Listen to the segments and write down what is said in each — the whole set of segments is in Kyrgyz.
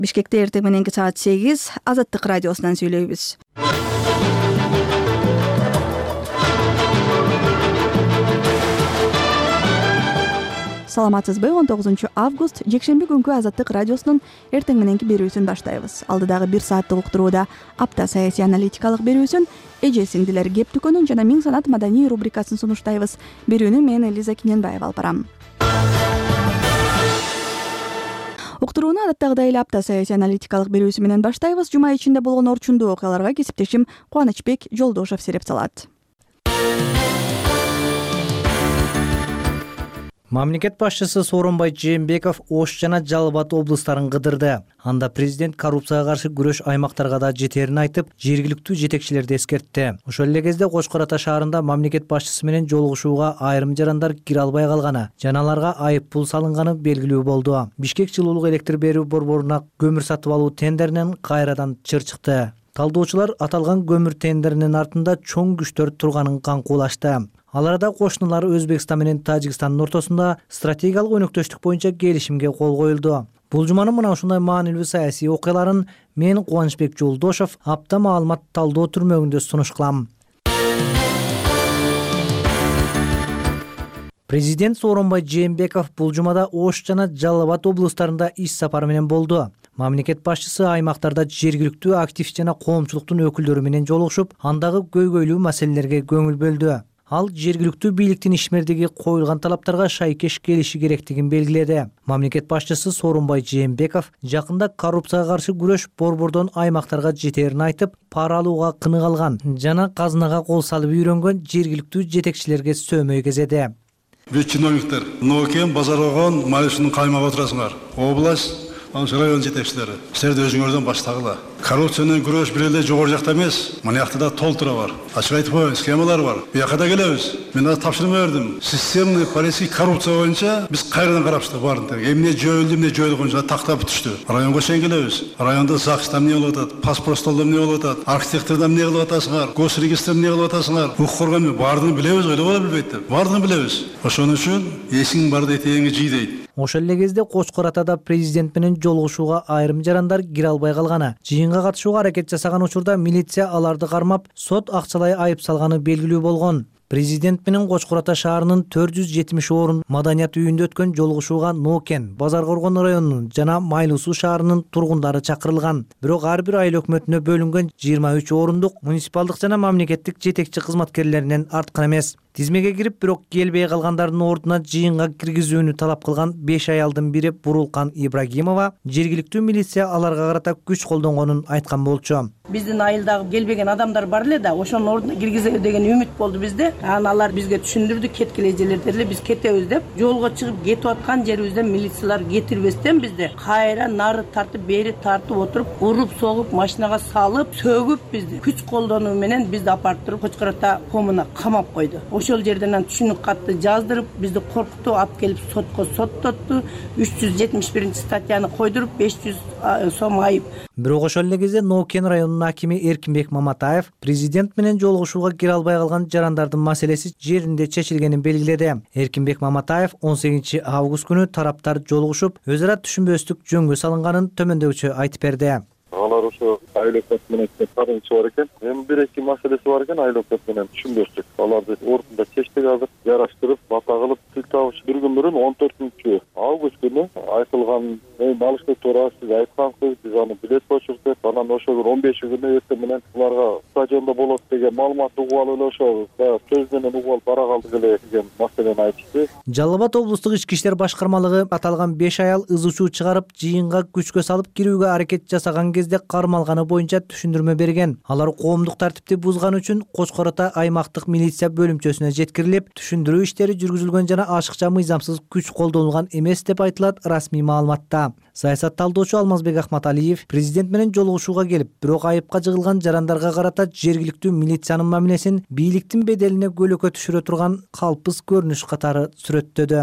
Бишкекте эртең мененки саат 8 Азаттык радиосунан сүйлөйбүз. Саламатсызбы? 19 август жекшемби күнкү Азаттык радиосунун эртең мененки берүүсүн баштайбыз. Алдыдагы 1 сааттык уктурууда апта саясий аналитикалык берүүсүн, эже сиңдилер кеп дүкөнүн жана Миң санат маданий рубрикасын сунуштайбыз. Берүүнү мен Элиза Киненбаева алып барам. Уктурууну адаттагыдай эле апта саясий аналитикалык берүүсү менен баштайбыз. Жума ичинде болгон орчундуу окуяларга кесиптешим Кубанычбек Жолдошов сереп салат. Мамлекет башчысы Сооронбай Жээнбеков Ош жана Жалал Абад облустарын кыдырды. Анда президент коррупцияга каршы күрөш аймактарга да жетерин айтып, жергиликтүү жетекчилерди эскертти. Ошол эле кезде Кочкор Ата шаарында мамлекет башчысы менен жолугушууга айрым жарандар кире албай калганы, жана аларга айып пул салынганы белгилүү болду. Бишкек жылуулук электр берүү борборуна көмүр сатып алуу тендеринен кайрадан чыр чыкты. Талдоочулар аталган көмүр тендеринин артында чоң күчтөр турганын каңкуулашты. Аларда кошуналары Өзбекстан менен Тажикстандын ортосунда стратегиялык өнөктөштүк боюнча келишимге кол коюлду. Бул жуманын мына ушундай маанилүү саясий окуяларын мен Кубанычбек Жолдошов апта маалымат талдоо түрмөгүндө сунуш кылам. Президент Сооронбай Жээнбеков бул жумада Ош жана Жалал Абад облустарында иш сапары менен болду. Мамлекет башчысы аймактарда жергиликтүү актив жана коомчулуктун өкүлдөрү менен жолугушуп, андагы көйгөйлүү маселелерге көңүл бөлдү. Ал жергиликтүү бийликтин ишмердиги коюлган талаптарга шайкеш келиши керектигин белгиледи. Мамлекет башчысы Сооронбай Жээнбеков жакында коррупцияга каршы күрөш борбордон аймактарга жетерин айтып, пара алууга кыныгалган жана казынага кол салып үйрөнгөн жергиликтүү жетекчилерге сөөмөй кезеди. Бүт чиновниктер, Нокен, Базарогон, Малишинин каймага отурасыңар. Область район жетекчилери, силерди өзүңөрдөн баштагыла. Коррупция менен күрөш бир эле жогору жакта эмес, мына жакта да толтура бар. Ачык айтып коеюн, схемалар бар. Буяка да келебиз. Мен азыр тапшырма бердим. Системный политический коррупция боюнча биз кайрадан карапчы баарын. Эмне жөөлдү, эмне жөөлгөн жана тактап бүтүштү. Районго чейин келебиз. Районда ЗАГСта эмне болуп атат, паспорт столдо эмне болуп атат, архитектордо эмне кылып атасыңар, госрегистрде эмне кылып атасыңар. Укук коргоо баардыгын билебиз, ойлоп алып билбейт деп. Баардыгын билебиз. Ошон үчүн эсиң барда этегиңи жий дейт. Ошол эле кезде Кочкор Атада президент менен жолугушууга айрым жарандар кире албай калганы, жыйынга катышууга аракет жасаган учурда милиция аларды кармап, сот акчалай айып салганы белгилүү болгон. Президент менен Кочкор Ата шаарынын 470 орун маданият үйүндө өткөн жолугушууга Нокен, Базаркоргон районунун жана Майлуу Суу шаарынын тургундары чакырылган. Бирок ар бир айыл өкмөтүнө бөлүнгөн 23 орундук муниципалдык жана мамлекеттик жетекчи кызматкерлеринен арткан эмес. Тизмеге кирип, бирок келбей калгандардын ордуна жыйынга киргизүүнү талап кылган 5 аялдын бири Бурулкан Ибрагимова жергиликтүү милиция аларга карата күч колдонгонун айткан болчу. Биздин айылдагы келбеген адамдар бар эле да, ошонун ордуна киргизебиз деген үмүт болду бизде. Алар бизге түшүндүрдү, кеткиле жерлерде эле биз кетебиз деп. Жолго чыгып кетип аткан жерибизден милициялар кетирбестен бизде кайра нары тартып, бери тартып отуруп, уруп, согуп, машинага салып, сөгүп бизди күч колдонуу менен бизди апарып туруп Кочкор Ата комуна камап койду. Ошол жерден түшүнүк катты жаздырып, бизди коркутту, алып келип сотко соттотту. 371 статьяны койдуруп, 500 сом айып. Бирок ошол эле кезде Нокен районунун акими Эркинбек Маматаев президент менен жолугушууга кире албай калган жарандардын маселеси жеринде чечилгенин белгиледи. Эркинбек Маматаев 18 август күнү тараптар жолугушуп, өз ара түшүнбөстүк жөнгө салынганын төмөндөгүчө айтып берди. Алар ошо айыл өкмөтү менен тарыгычы бар экен. Эми бир-эки маселеси бар экен айыл өкмөтү менен түшүнбөстүк. Аларды ордунда чечтик азыр, жараштырып, бата кылып, тил табыш бир күн мурун 14 август күнү айтылган алышты туура сиз айткансыз, биз аны билет почурдук. Анан ошол 15 күнү эртең менен буларга стадиондо болот деген маалыматты угуп алып эле ошо сөз менен угуп алып бара калдык эле деген маселени айтышты. Жалал Абад облустук ички иштер башкармалыгы аталган 5 аял ыз учуу чыгарып, жыйынга күчкө салып кирүүгө аракет жасаган кезде кармалганы боюнча түшүндүрмө берген. Алар коомдук тартипти бузган үчүн Кочкор Ата аймактык милиция бөлүмчөсүнө жеткирилип, түшүндүрүү иштери жүргүзүлгөн жана ашыкча мыйзамсыз күч колдонулган эмес деп айтылат расмий маалыматта. Саясат талдоочу Алмазбек Ахматалиев президент менен жолугушууга келип, бирок айыпка жыгылган жарандарга карата жергиликтүү милициянын мамилесин бийликтин беделине көлөкө түшүрө турган калпыз көрүнүш катары сүрөттөдү.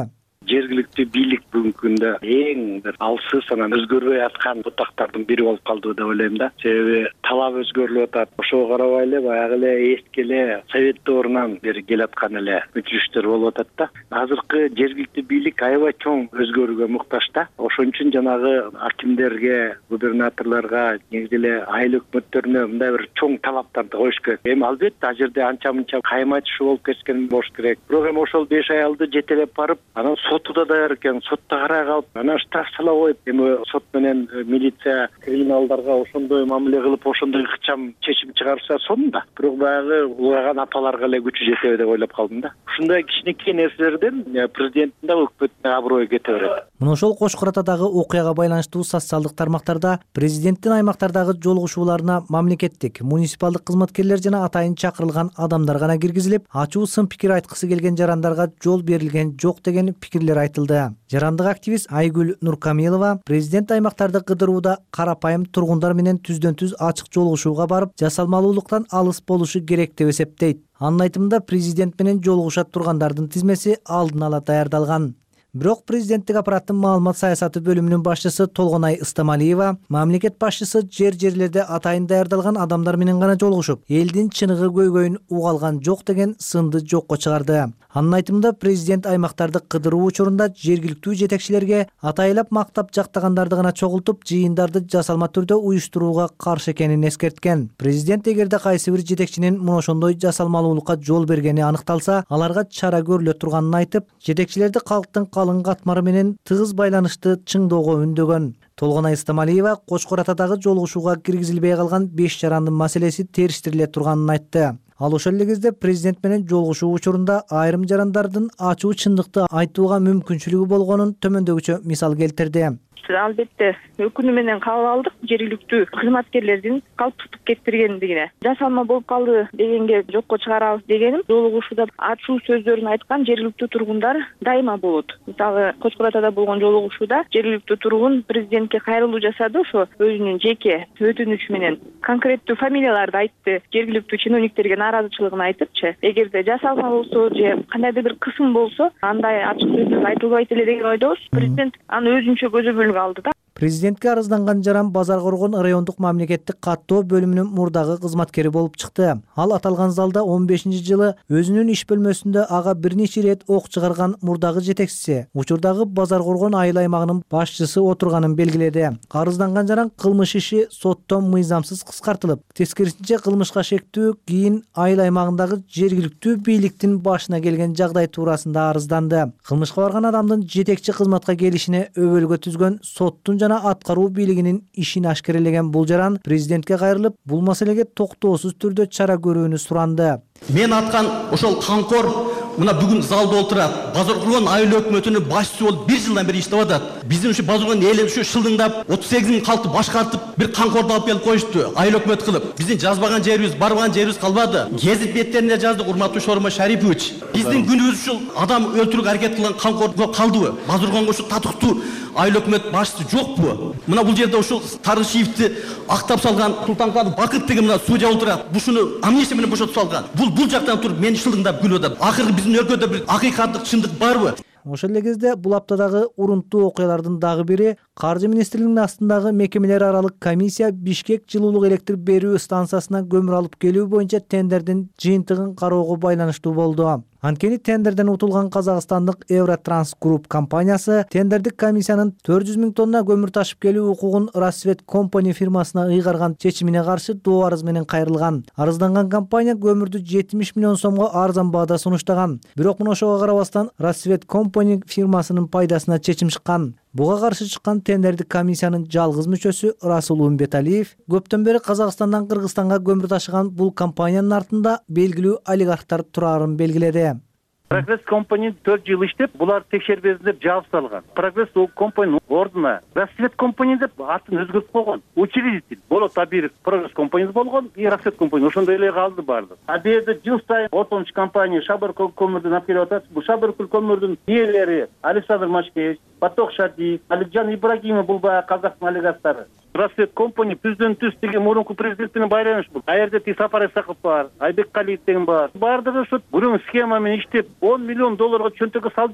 жергиликтүү бийлик бүгүнкү күндө эң бир алсыз анан өзгөрбөй аткан бутактардын бири болуп калды деп ойлойм да. Себеби талап өзгөрүлүп атат. Ошого карабай эле баягы эле эски эле совет доорунан бери келаткан эле өтүрүштөр болуп атат да. Азыркы жергиликтүү бийлик аябай чоң өзгөрүүгө муктаж да. Ошон үчүн жанагы акимдерге, губернаторлорго, негизи эле айыл өкмөттөрүнө мындай бир чоң талаптарды коюш керек. Эми албетте ал жерде анча мынча каймайтышы болуп кеткен болуш керек. Бирок эми ошол 5 аялды жетелеп барып, анан соту да даяр экен, сотто карай калып, анан штраф сала коюп, эми сот менен милиция криминалдарга ошондой мамиле кылып, ошондой ыкчам чечим чыгарса сонун да. Бирок баягы улаган апаларга эле күчү жетеби деп ойлоп калдым да. Ушундай кичинекей нерселерден президенттин да өкмөттүн да аброю кете берет. Мына ошол Кошкор Атадагы окуяга байланыштуу социалдык тармактарда президенттин аймактардагы жолугушууларына мамлекеттик, муниципалдык кызматкерлер жана атайын чакырылган адамдар гана киргизилип, ачуу сын пикир айткысы келген жарандарга жол берилген жок деген пикирлер айтылды. Жарандык активист Айгүл Нуркамилова президент аймактарды кыдырууда карапайым тургундар менен түздөн-түз ачык жолугушууга барып, жасалмалуулуктан алыс болушу керек деп эсептейт. Анын айтымында президент менен жолугуша тургандардын тизмеси алдын ала даярдалган. Бирок президенттик аппараттын маалымат саясаты бөлүмүнүн башчысы Толгонай Ыстамалиева мамлекет башчысы жерлерде атайын даярдалган адамдар менен гана жолугушуп, элдин чыныгы көйгөйүн уга алган жок деген сынды жокко чыгарды. Анын айтымында президент аймактарды кыдыруу учурунда жергиликтүү жетекчилерге атайлап мактап жактагандарды гана чогултуп, жыйындарды жасалма түрдө уюштурууга каршы экенин эскерткен. Президент эгерде кайсы бир жетекчинин мына ошондой жасалмалуулукка жол бергени аныкталса, аларга чара көрүлө турганын айтып, жетекчилерди калктын калың катмары менен тыгыз байланышты чыңдоого үндөгөн. Толгонай Ыстамалиева Кошкор Атадагы жолугушууга киргизилбей калган 5 жарандын маселеси териштириле турганын айтты. Ал ошол эле кезде президент менен жолугушуу учурунда айрым жарандардын ачуу чындыкты айтууга мүмкүнчүлүгү болгонун төмөндөгүчө мисал келтирди. Албетте өкүнүү менен кабыл алдык жергиликтүү кызматкерлердин калптыктык кетиргендигине. Жасалма болуп калды дегенге жокко чыгарабыз дегеним, жолугушууда ачуу сөздөрүн айткан жергиликтүү тургундар дайыма болот. Мисалы Кошкор Атада болгон жолугушууда жергиликтүү тургун президентке кайрылуу жасады, ошо өзүнүн жеке өтүнүчү менен конкреттүү фамилияларды айтты, жергиликтүү чиновниктерге нааразычылыгын айтыпчы. Эгерде жасалма болсо же кандайдыр бир кысым болсо, андай ачык сөздөр айтылбайт эле деген ойдобуз. Президент аны өзүнчө көзөмөлгө алды да. Президентке арызданган жаран Базар Коргон райондук мамлекеттик каттоо бөлүмүнүн мурдагы кызматкери болуп чыкты. Ал аталган залда 15-жылы өзүнүн иш бөлмөсүндө ага бир нече ирет ок чыгарган мурдагы жетекчиси, учурдагы Базар Коргон айыл аймагынын башчысы отурганын белгиледи. Арызданган жаран кылмыш иши соттон мыйзамсыз кыскартылып, тескерисинче кылмышка шектүү кийин айыл аймагындагы жергиликтүү бийликтин башына келген жагдай туурасында арызданды. Кылмышка барган адамдын жетекчи кызматка келишине өбөлгө түзгөн соттун жана аткаруу бийлигинин ишин ашкерелеген бул жаран президентке кайрылып, бул маселеге токтоосуз түрдө чара көрүүнү суранды. Мен аткан ошол камкор мына бүгүн залда отурат. Базар Коргон айыл өкмөтүнүн башчысы болуп 1 жылдан бери иштеп атат. Биздин ушу Базар Коргон эли ушу шылдыңдап 38 миң калкты башкартып бир камкорду алып келип коюшту, айыл өкмөт кылып. Биздин жазбаган жерибиз, барбаган жерибиз калбады. Гезит беттеринде жаздык, урматтуу Шормой Шарипович. Биздин күнүбүз ушул адам өлтүрүүгө аракет кылган камкорго калдыбы? Базар Коргонго ушу татыктуу айыл өкмөт башчысы жокпу? Мына бул жерде ушул Тарышиевди актап салган Султанкадыр Бакыт деген мына судья отурат. Бушуну амнистия менен бошотуп салган. Бул жактан туруп мени шылдыңдап күлүп атат. Акыркы биздин өлкөдө бир акыйкаттык чындык барбы? Ошол эле кезде бул аптадагы урунттуу окуялардын дагы бири Каржы министрлигинин астындагы мекемелер аралык комиссия Бишкек жылуулук электр берүү станциясына көмүр алып келүү боюнча тендердин жыйынтыгын кароого байланыштуу болду. Анткени тендерден утулган казакстандык Евротранс Групп компаниясы тендердик комиссиянын 400 миң тонна көмүр ташып келүү укугун Рассвет Компани фирмасына ыйгарган чечимине каршы доо арыз менен кайрылган. Арызданган компания көмүрдү 70 миллион сомго арзан баада сунуштаган. Бирок мына ошого карабастан Рассвет Компани фирмасынын пайдасына чечим чыккан. Буга каршы чыккан тендердик комиссиянын жалгыз мүчөсү Расул Умбеталиев көптөн бери Казакстандан Кыргызстанга көмүр ташыган бул компаниянын артында белгилүү олигархтар турарын белгиледи. Прогресс компания 4 жыл иштеп, булар текшербесин деп жабып салган. Прогресс компания ордуна Рассвет компания деп атын өзгөртүп койгон. Учредитель болот Абиров Прогресс компания болгон, и Рассвет компания ошондой эле калды барды. А берде жыл сайын отомчу компания Шабаркөл көмүрдүн алып келип атат. Бул Шабаркөл көмүрдүн ээлери Александр Машкевич, Баток Шадиев, Аликжан Ибрагимов бул баягы казактын олигархтары. Рассвет компания түздөн-түз деген мурунку президент менен байланыш бул. Аерде Сапар Исаков бар, Айбек Калиев деген бар. Бардыгы ошо бүрүн схема менен иштеп 10 миллион долларга чөнтөгкө салып жүргөн.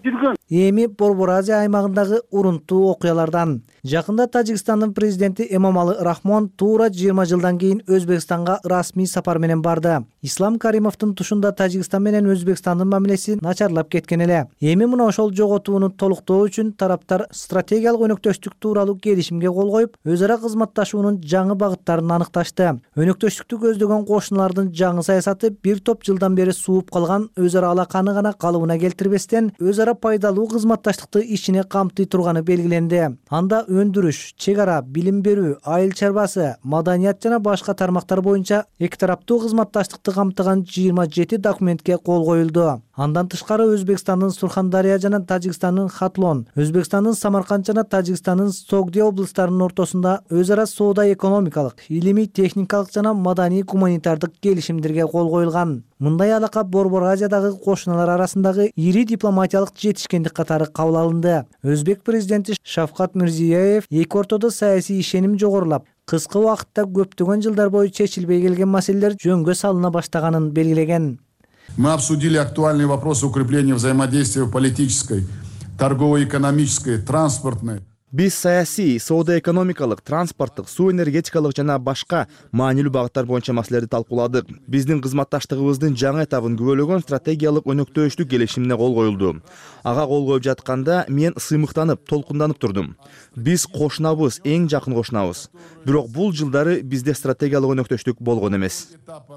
эми Борбор Азия аймагындагы урунтуу окуялардан. Жакында Тажикстандын президенти Эмомали Рахмон туура 20 жылдан кийин Өзбекстанга расмий сапар менен барды. Ислам Каримовдун тушунда Тажикстан менен Өзбекстандын мамилеси начарлап кеткен эле. Эми мына ошол жоготууну толуктоо үчүн тараптар стратегиялык өнөктөштүк тууралуу келишимге кол коюп, өз ара кызматташуунун жаңы багыттарын аныкташты. Өнөктөштүктү көздөгөн кошуналардын жаңы саясаты бир топ жылдан бери сууп калган өз ара алаканы гана калыбына келтирбестен, өз ара пайдалуу кызматташтыкты ичине камтый турганы белгиленди. Анда өндүрүш, чек ара, билим берүү, айыл чарбасы, маданият жана башка тармактар боюнча эки тараптуу кызматташтыкты камтыган 27 документке кол коюлду. Андан тышкары Өзбекстандын Сурхандария жана Тажикстандын Хатлон, Өзбекстандын Самарканд жана Тажикстандын Согди облустарынын ортосунда өз ара соода экономикалык, илимий техникалык жана маданий гуманитардык келишимдерге кол коюлган. Мындай алака Борбор Азиядагы кошуналар арасындагы ири дипломатиялык жетишкендик катары кабыл алынды. Өзбек президенти Шавкат Мирзиёев эки ортодо саясий ишеним жогорулап, кыска убакытта көптөгөн жылдар бою чечилбей келген маселелер жөнгө салына баштаганын белгилеген. Мы обсудили актуальные вопросы укрепления взаимодействия в политической, торгово-экономической, транспортной. Биз саясий, соода-экономикалык, транспорттук, суу энергетикалык жана башка маанилүү багыттар боюнча маселелерди талкууладык. Биздин кызматташтыгыбыздын жаңы этабын күбөлөгөн стратегиялык өнөктөштүк келишимине кол коюлду. Ага кол коюп жатканда мен сыймыктанып, толкунданып турдум. Биз кошунабыз, эң жакын кошунабыз. Бирок бул жылдары бизде стратегиялык өнөктөштүк болгон эмес.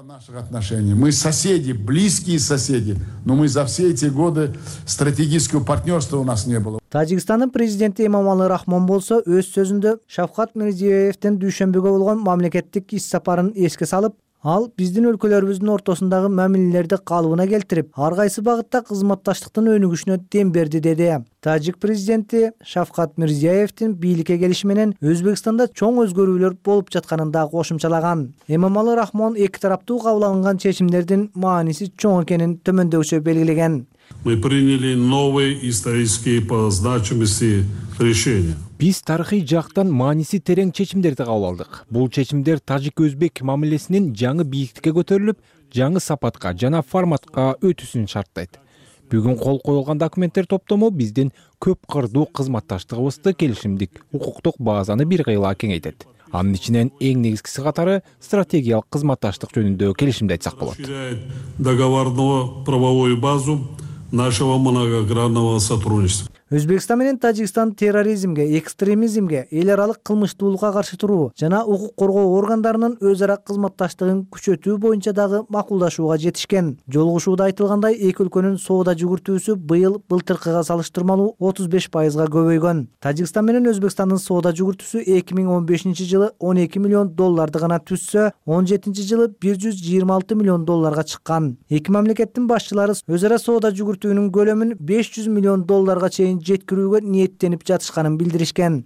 Мы соседи, близкие соседи, но мы за все эти годы стратегического партнерства у нас не было. Тажикстандын президенти Эмомали Рахмон болсо өз сөзүндө Шавкат Мирзиёевдин дүйшөмбүгө болгон мамлекеттик иш сапарын эске салып, ал биздин өлкөлөрүбүздүн ортосундагы мамилелерди калыбына келтирип, ар кайсы багытта кызматташтыктын өнүгүшүнө дем берди деди. Тажик президенти Шавкат Мирзиёевдин бийликке келиши менен Өзбекстанда чоң өзгөрүүлөр болуп жатканын да кошумчалаган. Эмомали Рахмон эки тараптуу кабыл алынган чечимдердин мааниси чоң экенин төмөндөгүчө белгилеген. Мы приняли новые исторические по значимости решения. Биз тарыхый жактан мааниси терең чечимдерди кабыл алдык. Бул чечимдер тажик-өзбек мамилесинин жаңы бийиктикке көтөрүлүп, жаңы сапатка жана форматка өтүүсүн шарттайт. Бүгүн кол коюлган документтер топтому биздин көп кырдуу кызматташтыгыбызды келишимдик, укуктук базаны бир кыйла кеңейтет. Анын ичинен эң негизгиси катары стратегиялык кызматташтык жөнүндө келишимди айтсак болот. Договорную правовую базу нашего многогранного сотрудничества. Өзбекстан менен Тажикстан терроризмге, экстремизмге, эл аралык кылмыштуулукка каршы туруу жана укук коргоо органдарынын өз ара кызматташтыгын күчөтүү боюнча дагы макулдашууга жетишкен. Жолугушууда айтылгандай, эки өлкөнүн соода жүгүртүүсү былтыркыга салыштырмалуу 35%га көбөйгөн. Тажикстан менен Өзбекстандын соода жүгүртүүсү 2015 жылы $12 миллион гана түссө, 2017 жылы $126 миллион чыккан. Эки мамлекеттин башчылары өз ара соода жүгүртүүнүн көлөмүн $500 миллион чейин жеткирүүгө ниеттенип жатышканын билдиришкен.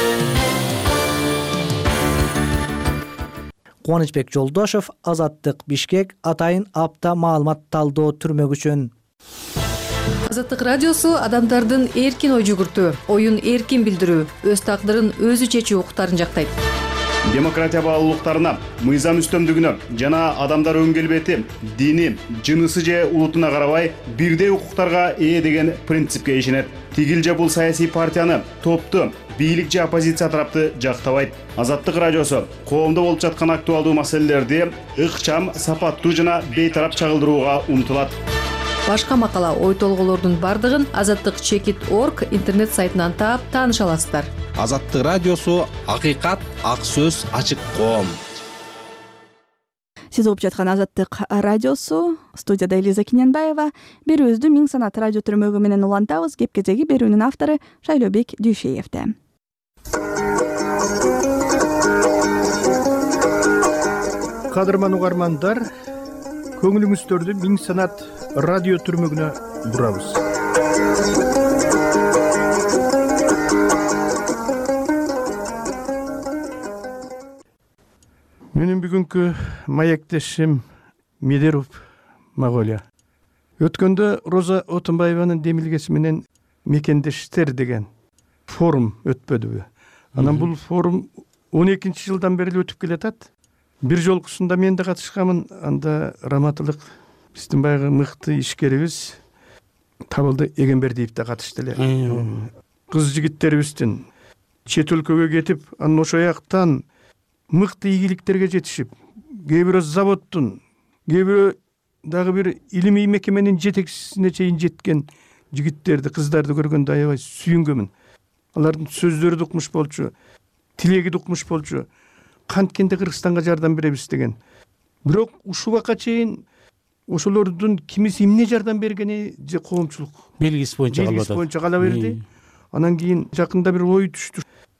Кубанычбек Жолдошов, Азаттык, Бишкек, Атайын апта маалымат талдоо түрмөк үчүн. Азаттык радиосу адамдардын эркин ой жүгүртүү, оюн эркин билдирүү, өз тагдырын өзү чечүү укуктарын жактайт. Демократия баалуулуктарына, мыйзам үстөмдүгүнө жана адамдар өң келбети, дини, жынысы же улутуна карабай бирдей укуктарга ээ деген принципке ишенет. Тигил же бул саясий партияны, топту, бийлик же оппозиция тарапты жактабайт. Азаттык радиосу коомдо болуп жаткан актуалдуу маселелерди ыкчам, сапаттуу жана бейтарап чагылдырууга умтулат. Башка макала, ой толголордун бардыгын azattik.org интернет сайтынан таап тааныша аласыздар. Азаттык радиосу акыйкат, ак сөз, ачык коом. Сиз угуп жаткан Азаттык радиосу, студияда Элиза Киненбаева. Берүүбүздү Миң санат радио түрмөгү менен улантабыз. Кеп кезеги берүүнүн автору Шайлообек Дүйшеевди. Кадырман угармандар, көңүлүңүздөрдү Миң санат радио түрмөгүнө бурабыз. Менин бүгүнкү маектешим Медеров Моголия. Өткөндө Роза Отунбаеванын демилгеси менен мекендештер деген форум өтпөдүбү? Анан бул форум 12 жылдан бери өтүп келатат. Бир жолкусунда мен да катышкамын. Анда раматылык биздин баягы мыкты ишкерибиз табылды. Эгембердиев да катышты эле. Кыз жигиттерибиздин чет өлкөгө кетип, анан ошол жактан мыкты ийгиликтерге жетишип, кээ бирөө заводдун, кээ бирөө дагы бир илимий мекеменин жетекчисине чейин жеткен жигиттерди, кыздарды көргөндө аябай сүйүнгөмүн. Алардын сөздөрү да укмуш болчу, тилеги да укмуш болчу. Канткенде Кыргызстанга жардам беребиз деген. Бирок ушул убакка чейин ошолордун кимиси эмне жардам бергени же коомчулук белгиси боюнча кала берди. Анан кийин жакында бир ой түштү.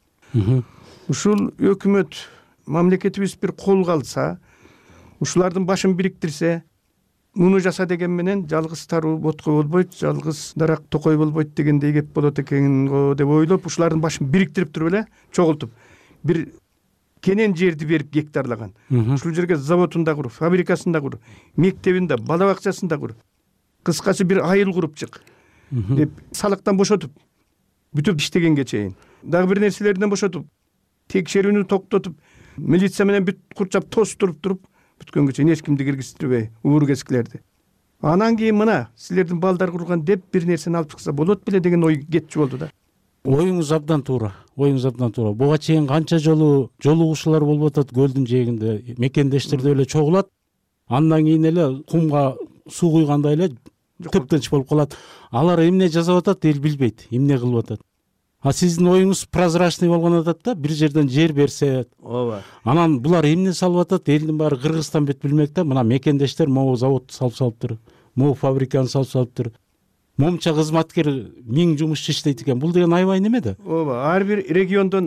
Ушул өкмөт, мамлекетибиз бир колго алса, ушулардын башын бириктирсе, муну жаса деген менен жалгыз таруу ботко болбойт, жалгыз дарак токой болбойт дегендей кеп болот экен го деп ойлоп, ушулардын башын бириктирип туруп эле чогултуп бир кенен жерди берип гектарлаган. Ушул жерге заводун да куруп, фабрикасын да куруп, мектебин да, бала бакчасын да куруп, кыскасы бир айыл куруп чык деп салыктан бошотуп, бүтүп иштегенге чейин дагы бир нерселерден бошотуп, текшерүүнү токтотуп, милиция менен бүт курчап тостуруп туруп, бүткөнгө чейин эч кимди киргизбей, ууру кескилерди. Анан кийин мына силердин балдар курган деп бир нерсени алып чыкса болот беле деген ой кетчү болду да. Оюңуз абдан туура. Буга чейин канча жолу жолугушуулар болуп атат көлдүн жээгинде, мекендештерде эле чогулат. Андан кийин эле кумга суу куйгандай эле тыптынч болуп калат. Алар эмне жасап атат эл билбейт, эмне кылып атат. А сиздин оюңуз прозрачный болгон атат да, бир жерден жер берсе. Ооба. Анан булар эмне салып атат, элдин баары Кыргызстан бет билмек да. Мына мекендештер могу заводду салыптыр, могу фабриканы салыптыр. Момча кызматкер 1000 жумушчу иштейт экен. Бул деген аябай неме да? Ооба, ар бир региондон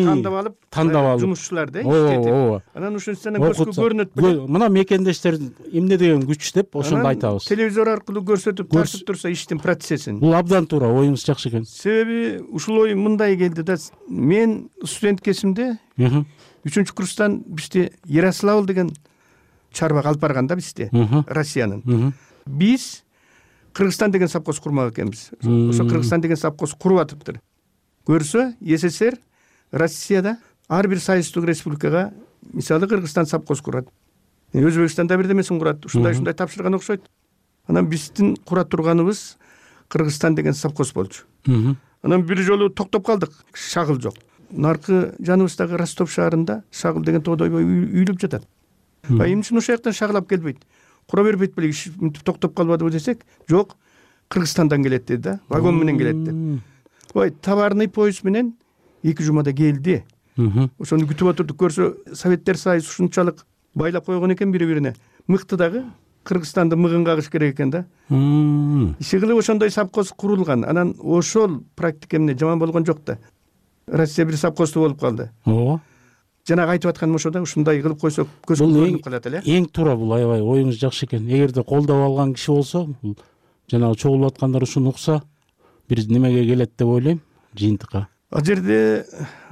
тандап алып жумушчулар да иштетип. Анан ушунусунан көзгө көрүнөт беле. Мына мекендештер эмне деген күч деп ошондо айтабыз. Телевизор аркылуу көрсөтүп тартып турса иштин процессин. Бул абдан туура, оюңуз жакшы экен. Себеби ушул ой мындай келди да, мен студент кезимде 3-курстан бизде Ярославл деген чарбак алып барган да бизде, Россиянын. Биз Кыргызстан деген совхоз курмак экенбиз. Ошо Кыргызстан деген совхоз куруп атыптыр. Көрсө, СССР Россияда ар бир союздук республикага, мисалы Кыргызстан совхоз курат. Өзбекстанда бирдемесин курат. Ушундай тапшырган окшойт. Анан биздин кура турганыбыз Кыргызстан деген совхоз болчу. Анан бир жолу токтоп калдык, шагыл жок. Наркы жаныбыздагы Ростов шаарында шагыл деген тоодой үйлүп жатат. Эмне үчүн ошол жактан шагылап келбейт? Кура бербейт беле, мынтип токтоп калбадыбы десек, жок, Кыргызстандан келет dedi да, вагон менен келет dedi. Ой, товарный поезд менен 2 жумада келди. Ошону күтүп отурдук, көрсө Советтер Союзу ушунчалык байлап койгон экен бири-бирине. Мыкты дагы Кыргызстанды мыгын кагыш керек экен да. Иши кылып ошондой совхоз курулган. Анан ошол практика эмне жаман болгон жок да. Россия бир совхоздуу болуп калды. Ооба. Жанагы айтып атканым ошо да, ушундай кылып койсок көзгө көрүнүп калат эле. Эң туура бул, аябай оюңуз жакшы экен. Эгерде колдоп алган киши болсо, жанагы чогулуп аткандар ушуну укса, бир немеге келет деп ойлойм, жыйынтыкка. Ал жерде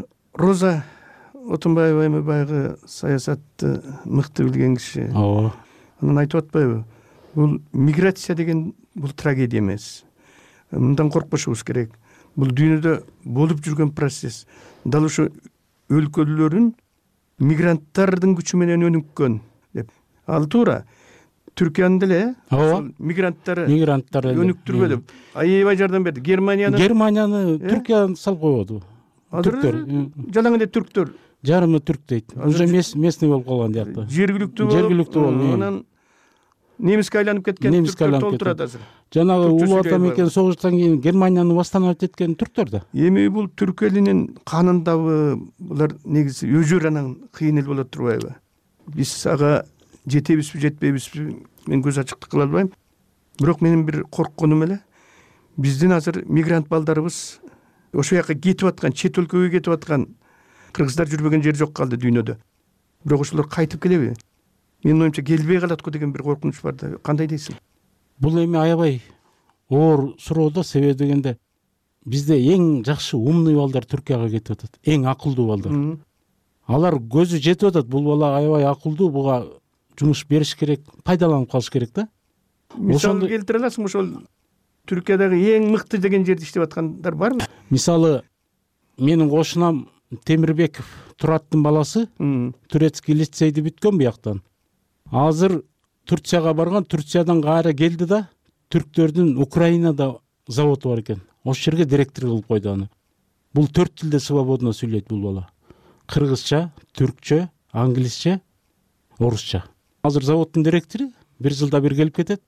Роза Отунбаева эми баягы саясатты мыкты билген киши. Ооба. Анан айтып атпайбы? Бул миграция деген бул трагедия эмес. Мындан коркпошубуз керек. Бул дүйнөдө болуп жүргөн процесс. Дал ушу өлкөлөрүн мигранттардын күчү менен өнүккөн деп. Ал туура. Түркиянын деле мигранттары өнүктүрбө деп аябай жардам берди. Германияны Түркия салып койбоду. Түрктөр жалаң эле түрктөр. Жарымы түрк дейт. Уже местный болуп калган диякта. Жергиликтүү болуп. Анан немиске айланып кеткен түрктөр толтурат азыр. Жанагы улуу ата мекен согуштан кийин Германияны восстановить эткен түрктөр да. Эми бул түрк элинин канындабы, булар негизи өзү анан кыйын эл болот турбайбы? Биз ага жетебизби, жетпейбизби, мен көз ачыктык кыла албайм. Бирок менин бир коркконум эле, биздин азыр мигрант балдарыбыз ошол жака кетип аткан, чет өлкөгө кетип аткан кыргыздар жүрбөгөн жер жок калды дүйнөдө. Бирок ошолор кайтып келеби? Менин оюмча келбей калат го деген бир коркунуч бар да. Кандай дейсиң? Бул эми аябай оор суроо да, себеби дегенде бизде эң жакшы умный балдар Түркияга кетип атат. Эң акылдуу балдар. Алар көзү жетип атат, бул бала аябай акылдуу, буга жумуш бериш керек, пайдаланып калыш керек да. Мисалы келтире аласың, ошол Түркиядагы эң мыкты деген жерде иштеп аткандар барбы? Мисалы менин кошунам Темирбеков Тураттын баласы турецкий лицейди бүткөн бияктан. Азыр Турцияга барган, Турциядан кайра келди да, түрктөрдүн Украинада заводу бар экен. Ошол жерге директор кылып койду аны. Бул 4 тилде свободно сүйлөйт бул бала. Кыргызча, түркчө, англисче, орусча. Азыр заводдун директору 1 жылда бир келип кетет.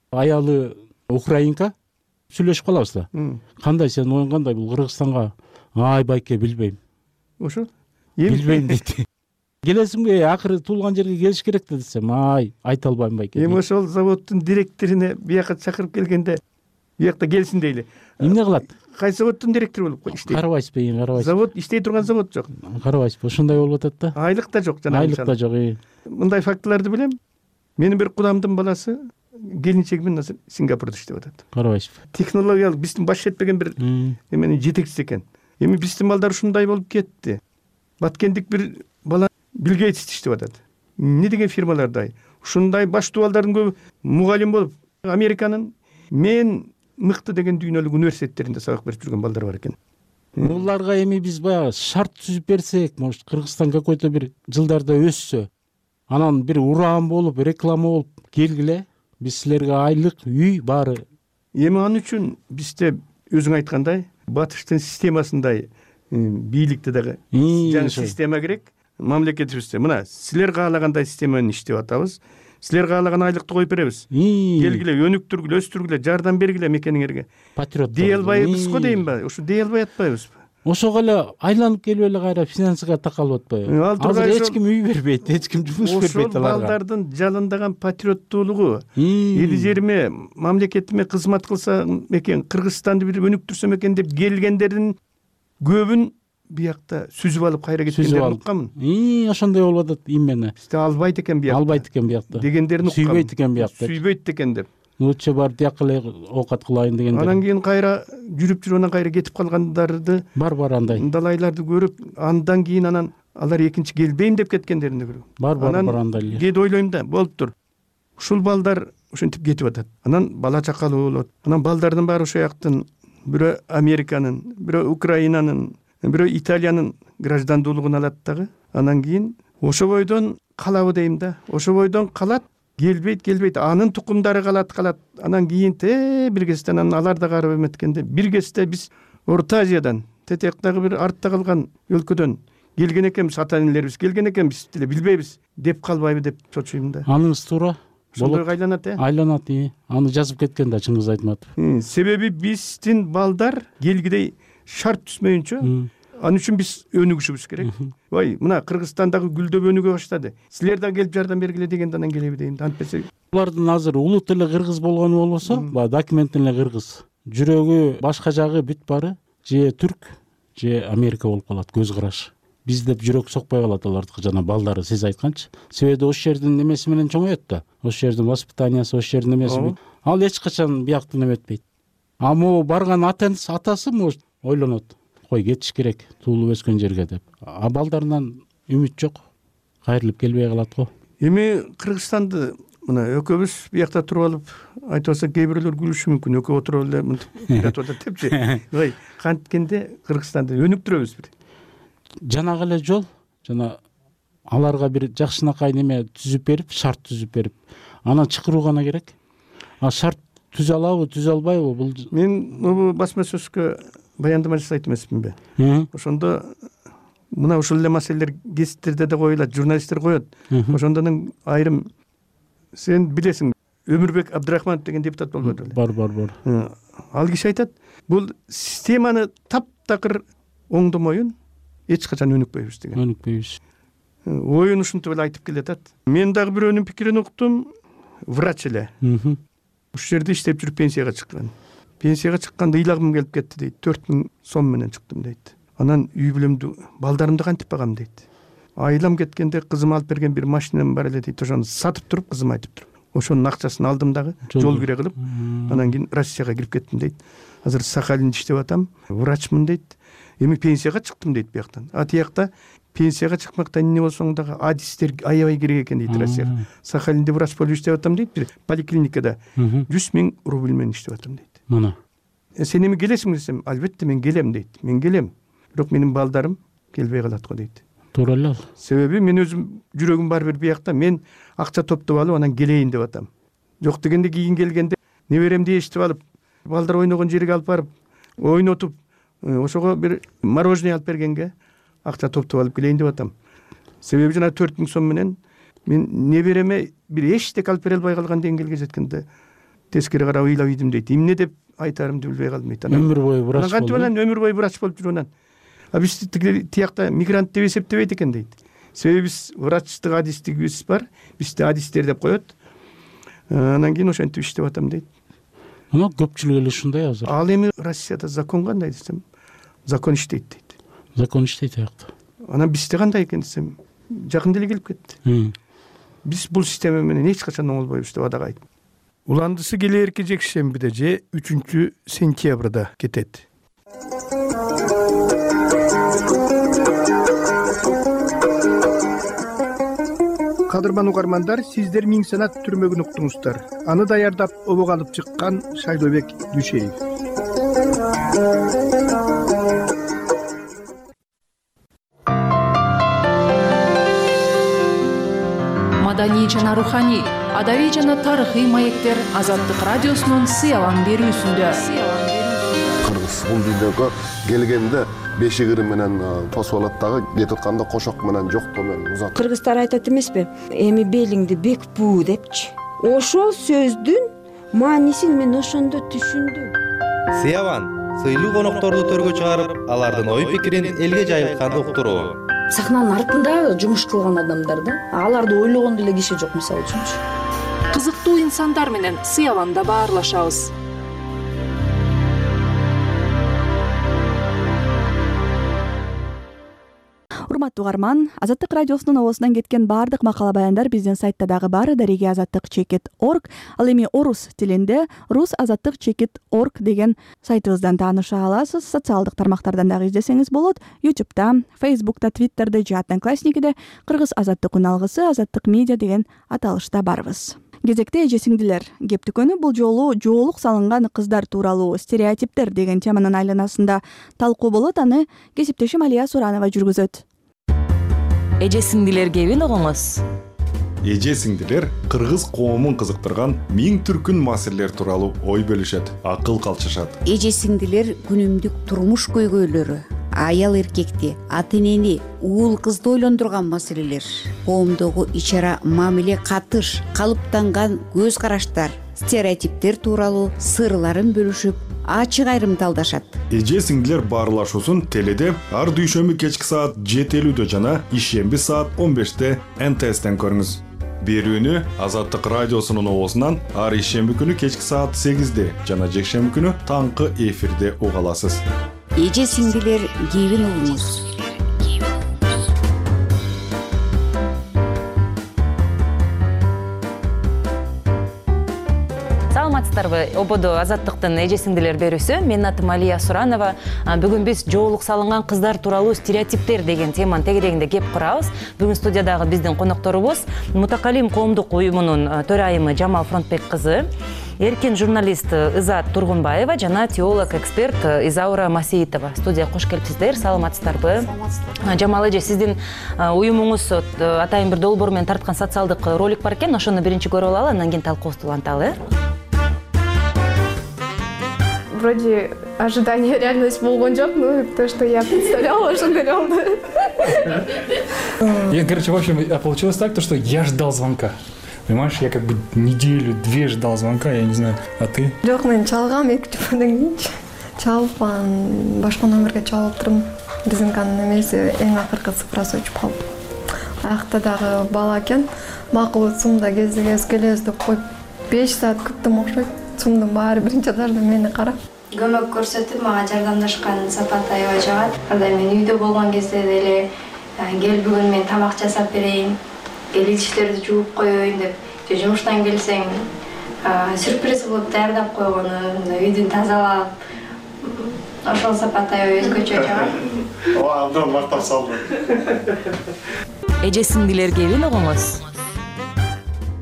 Аялы украинка. Сүйлөшүп калабыз да. Кандай сен оюң кандай бул Кыргызстанга? Ай байке билбейм. Ошо? Билбейм дейт. Келесимге акыры туулган жерге келиш керек да десем, ай айта албайм байке. Эми ошол заводдун директоруна бияка чакырып келгенде биякта келсин дейли. Эмне кылат? Кайсы заводдун директору болуп иштейт? Карабайсызбы, карабайсыз. Завод иштей турган завод жок. Карабайсызбы, ошондой болуп атат да. Айлык да жок жана. Айлык да жок. Мындай фактыларды билем. Менин бир кудамдын баласы келинчеги менен азыр Сингапурда иштеп атат. Карабайсызбы. Технологиялык биздин баш жетпеген бир эменин жетекчиси экен. Эми биздин балдар ушундай болуп кетти. Баткендик бир бала Билл Гейтс иштеп атат. Эмне деген фирмаларда ушундай баштуу балдардын көбү мугалим болуп, Американын мен мыкты деген дүйнөлүк университеттеринде сабак берип жүргөн балдар бар экен. Буларга эми биз баягы шарт түзүп берсек, может Кыргызстан какой-то бир жылдарда өссө, анан бир уран болуп, реклама болуп келгиле, биз силерге айлык, үй баары. Эми ал үчүн бизде өзүң айткандай, батыштын системасындай бийликте дагы жаңы система керек. Мамлекетибизде мына силер каалагандай системаны иштеп атабыз. Силер каалаган айлыкты коюп беребиз. Келгиле, өнүктүргүлө, өстүргүлө, жардам бергиле мекениңерге. Патриот дей албайбыз го дейм ба? Ушу дей албай атпайбызбы? Ошого эле айланып келип эле кайра финансыга такалып атпайбы? Азыр эч ким үй бербейт, эч ким жумуш бербейт аларга. Ошол балдардын жалындаган патриоттуулугу, эли жериме, мамлекетиме кызмат кылса экен, Кыргызстанды бир өнүктүрсөм экен деп келгендердин көбүн биякта сүзүп алып кайра кеткендерин укканмын. Ошондой болуп атат именно. Бизде албайт экен биякта. Албайт экен биякта. Дегендерин уккам. Сүйбөйт экен биякта. Сүйбөйт экен деп. Лучше барып тияка эле оокат кылайын дегендер. Анан кийин кайра жүрүп анан кайра кетип калгандарды бар андай. Далайларды көрүп, андан кийин анан алар экинчи келбейм деп кеткендерин көрүп. Бар андай эле. Кээде ойлойм да, болуптур. Ушул балдар ошентип кетип атат. Анан бала чакалуу болот. Анан балдардын баары ошол жактын бирөө Американын, бирөө Украинанын, бирөө Италиянын граждандуулугун алат дагы. Анан кийин ошо бойдон калабы дейм да. Ошо бойдон калат, келбейт. Анын тукумдары калат. Анан кийин бир кезде анан алар да карып эметкенде, бир кезде биз Орто Азиядан, тетектагы бир артта калган өлкөдөн келген экенбиз, ата-энелерибиз келген экенбиз, деле билбейбиз деп калбайбы деп чочуйм да. Аныңыз туура. Ошондой айланат, Айланат, аны жазып кеткен да Чыңгыз Айтматов. Себеби биздин балдар келгидей шарт түзмөйүнчө, ан үчүн биз өнүгүшүбүз керек. Ой, мына Кыргызстандагы гүлдөп өнүгө баштады. Силер да келип жардам бергиле дегенде анан келеби дейм. Антпесе булардын азыр улут эле кыргыз болгону болбосо, документтен эле кыргыз. Жүрөгү башка жагы бүт баары же түрк, же Америка болуп калат, көз карашы. Биз деп жүрөк сокпой калат алардыкы жана балдары сиз айтканчы. Себеби ошол жердин немеси менен чоңоет да. Ошол жердин воспитаниясы, ошол жердин немеси. Ал эч качан бияктан эметпейт. А могу барган атасы может ойлонот. Кой кетиш керек, туулуп өскөн жерге деп. А балдарынан үмүт жок. Кайрылып келбей калат го. Эми Кыргызстанды мына экөөбүз биякта туруп алып айтып атсак, кээ бирлер күлүшү мүмкүн. Экөө отуруп эле мынтип айтып атат депчи. Ой, канткенде Кыргызстанды өнүктүрөбүз бир. Жанагы эле жол, жана аларга бир жакшынакай неме түзүп берип, шарт түзүп берип, анан чакыруу гана керек. А шарт түзө алабы, түзө албайбы бул? Мен басма сөзгө баяндама жасайт эмесминби? Ошондо мына ушул эле маселелер гезиттерде да коюлат, журналисттер коет. Ошондон айрым сен билесиң, Өмүрбек Абдрахманов деген депутат болбоду беле? Бар. Ал киши айтат, бул системаны таптакыр оңдомоюн эч качан өнүкпөйбүз деген. Өнүкпөйбүз. Оюн ушинтип эле айтып келатат. Мен дагы бирөөнүн пикирин уктум, врач эле. Ушул жерде иштеп жүрүп пенсияга чыккан. Пенсияга чыкканда ыйлагым келип кетти дейт. 4000 сом менен чыктым дейт. Анан үй бүлөмдү, балдарымды кантип багам дейт. Айлам кеткенде кызым алып берген бир машинам бар эле дейт. Ошону сатып туруп, кызым айтып туруп, ошонун акчасын алдым дагы, жол кире кылып, анан кийин Россияга кирип кеттим дейт. Азыр Сахалинде иштеп атам, врачмын дейт. Эми пенсияга чыктым дейт бияктан. А тиякта пенсияга чыкмакта эмне болсоң дагы адистер аябай керек экен дейт Россияга. Сахалинде врач болуп иштеп атам дейт, бир поликлиникада 100 000 рубль менен иштеп атам дейт. Мына. Сен эми келесиң десем, албетте мен келем дейт. Мен келем. Бирок менин балдарым келбей калат го дейт. Туура эле. Себеби мен өзүм жүрөгүм бар бир биякта, мен акча топтоп алып анан келейин деп атам. Жок дегенде кийин келгенде неберемди эшитип алып балдар ойногон жерге алып барып ойнотуп ошого бир мороженое алып бергенге акча топтоп алып келейин деп атам. Себеби жана 4000 сом менен мен небереме бир эчтеке алып бере албай калган деңгээлге жеткенде тескери карап ыйлап ийдим дейт. Эмне деп айтарымды билбей калдым дейт. Өмүр бою врач болду. Кантип анан өмүр бою врач болуп жүрүп анан. Биз тиякта мигрант деп эсептебейт экен дейт. Себеби биз врачтык адистигибиз бар, бизде адистер деп коет. Анан кийин ошентип иштеп атам дейт. Көпчүлүк эле ушундай азыр. Ал эми Россияда закон кандай десем, закон иштейт дейт. Закон иштейт аякта. Анан бизде кандай экен десем, жакында эле келип кетти. Биз бул система менен эч качан оңолбойбуз деп адак айттым. Уландысы келерки жекшембиде же 3 сентябрда кетет. Кадырман угармандар, сиздер Миң санат түрмөгүн уктуңуздар. Аны даярдап обого алып чыккан Шайлообек Дүйшеев. Маданий жана руханий, адабий жана тарыхый маектер Азаттык радиосунун сыялан берүүсүндө. Кыргыз бул дүйнөгө келгенде бешигири менен тосуп алат дагы, кетип атканда кошок менен жоктоо менен узат. Кыргыздар айтат эмеспи? Эми белиңди бек буу депчи. Ошол сөздүн маанисин мен ошондо түшүндүм. Сыяван сыйлуу конокторду төргө чыгарып, алардын ой пикирин элге жайылтканды уктуруу. Сахнанын артында жумуш кылган адамдар да, аларды ойлогондо эле киши жок мисалы үчүнчү. Кызыктуу инсандар менен Сыяванда баарлашабыз. Урматтуу угарман, Азаттык радиосунун оозунан кеткен баардык макала баяндар биздин сайтта дагы бар. darigazattik.org. Ал эми орус тилинде rusazattik.org деген сайтыбыздан тааныша аласыз. Социалдык тармактардан дагы издесеңиз болот. YouTube'да, Facebook'та, Twitter'да же Одноклассникиде Кыргыз азаттык уналгысы, Азаттык медиа деген аталышта барбыз. Кезекте эже сиңдилер кептикөнү бул жолу жоолук салынган кыздар тууралуу стереотиптер деген теманын айланасында талкуу болот. Аны кесиптешим Алия Суранова жүргүзөт. Эже сиңдилер кебин угуңуз. Эже сиңдилер кыргыз коомун кызыктырган миң түркүн маселелер тууралуу ой бөлүшөт, акыл калчышат. Эже сиңдилер күнүмдүк турмуш көйгөйлөрү, аял эркекти, ата энени, уул кызды ойлондурган маселелер, коомдогу ичара мамиле катыш, калыптанган көз караштар, стереотиптер тууралуу сырларын бөлүшүп, ачык айрымталдашат. Эже сиңдилер баарлашуусун теледе ар дүйшөмбү кечки саат 7:50 жана ишемби саат 15 НТСтен көрүңүз. Берүүнү Азаттык радиосунун оозунан ар ишемби күнү кечки саат 8 жана жекшемби күнү таңкы эфирде уга аласыз. Эже сиңдилер кебин угуңуз. Саламатсыздарбы? Ободо Азаттыктын эже сиңдилер берүүсү. Менин атым Алия Суранова. Бүгүн биз жоолук салынган кыздар тууралуу стереотиптер деген теманын тегерегинде кеп курабыз. Бүгүн студиядагы биздин конокторубуз Мутакалим коомдук уюмунун төрайымы Жамал Фронтбек кызы, эркин журналист Изат Тургунбаева жана теолог эксперт Изаура Масеитова. Студияга кош келипсиздер. Саламатсыздарбы? Жамал эже, сиздин уюмуңуз атайын бир долбоор менен тарткан социалдык ролик бар экен. Ошону биринчи көрүп алалы, андан кийин талкуубузду уланталы. Вроде ожидание реальность болгон жок, но то, что я представляла, ошондой болду. Короче, в общем, получилось так, что я ждал звонка. Понимаешь, я как бы неделю-две ждал звонка, я не знаю, а ты? Жок, мен чалгам, экинчи күндөн кийин чалып, башка номерге чалып турдум. Биздин эмеси эң акыркы цифрасы өчүп калып. Аякта дагы бала экен, макул сумда кезигебиз келебиз деп коюп 5 саат күттүм окшойт. Сумдун баары биринчи этажда мени карап. Көмөк көрсөтүп, мага жардамдашкан Сапат аябай жагат. Анда мен үйдө болгон кезде деле кел бүгүн мен тамак жасап берейин, кел ичтерди жууп коеюн деп, же жумуштан келсең сюрприз кылып даярдап койгону, үйдүн тазалап. Ошол Сапат аябай өзгөчө жагат. Андан мактап салды. Эже сиңдилер кебин угуңуз.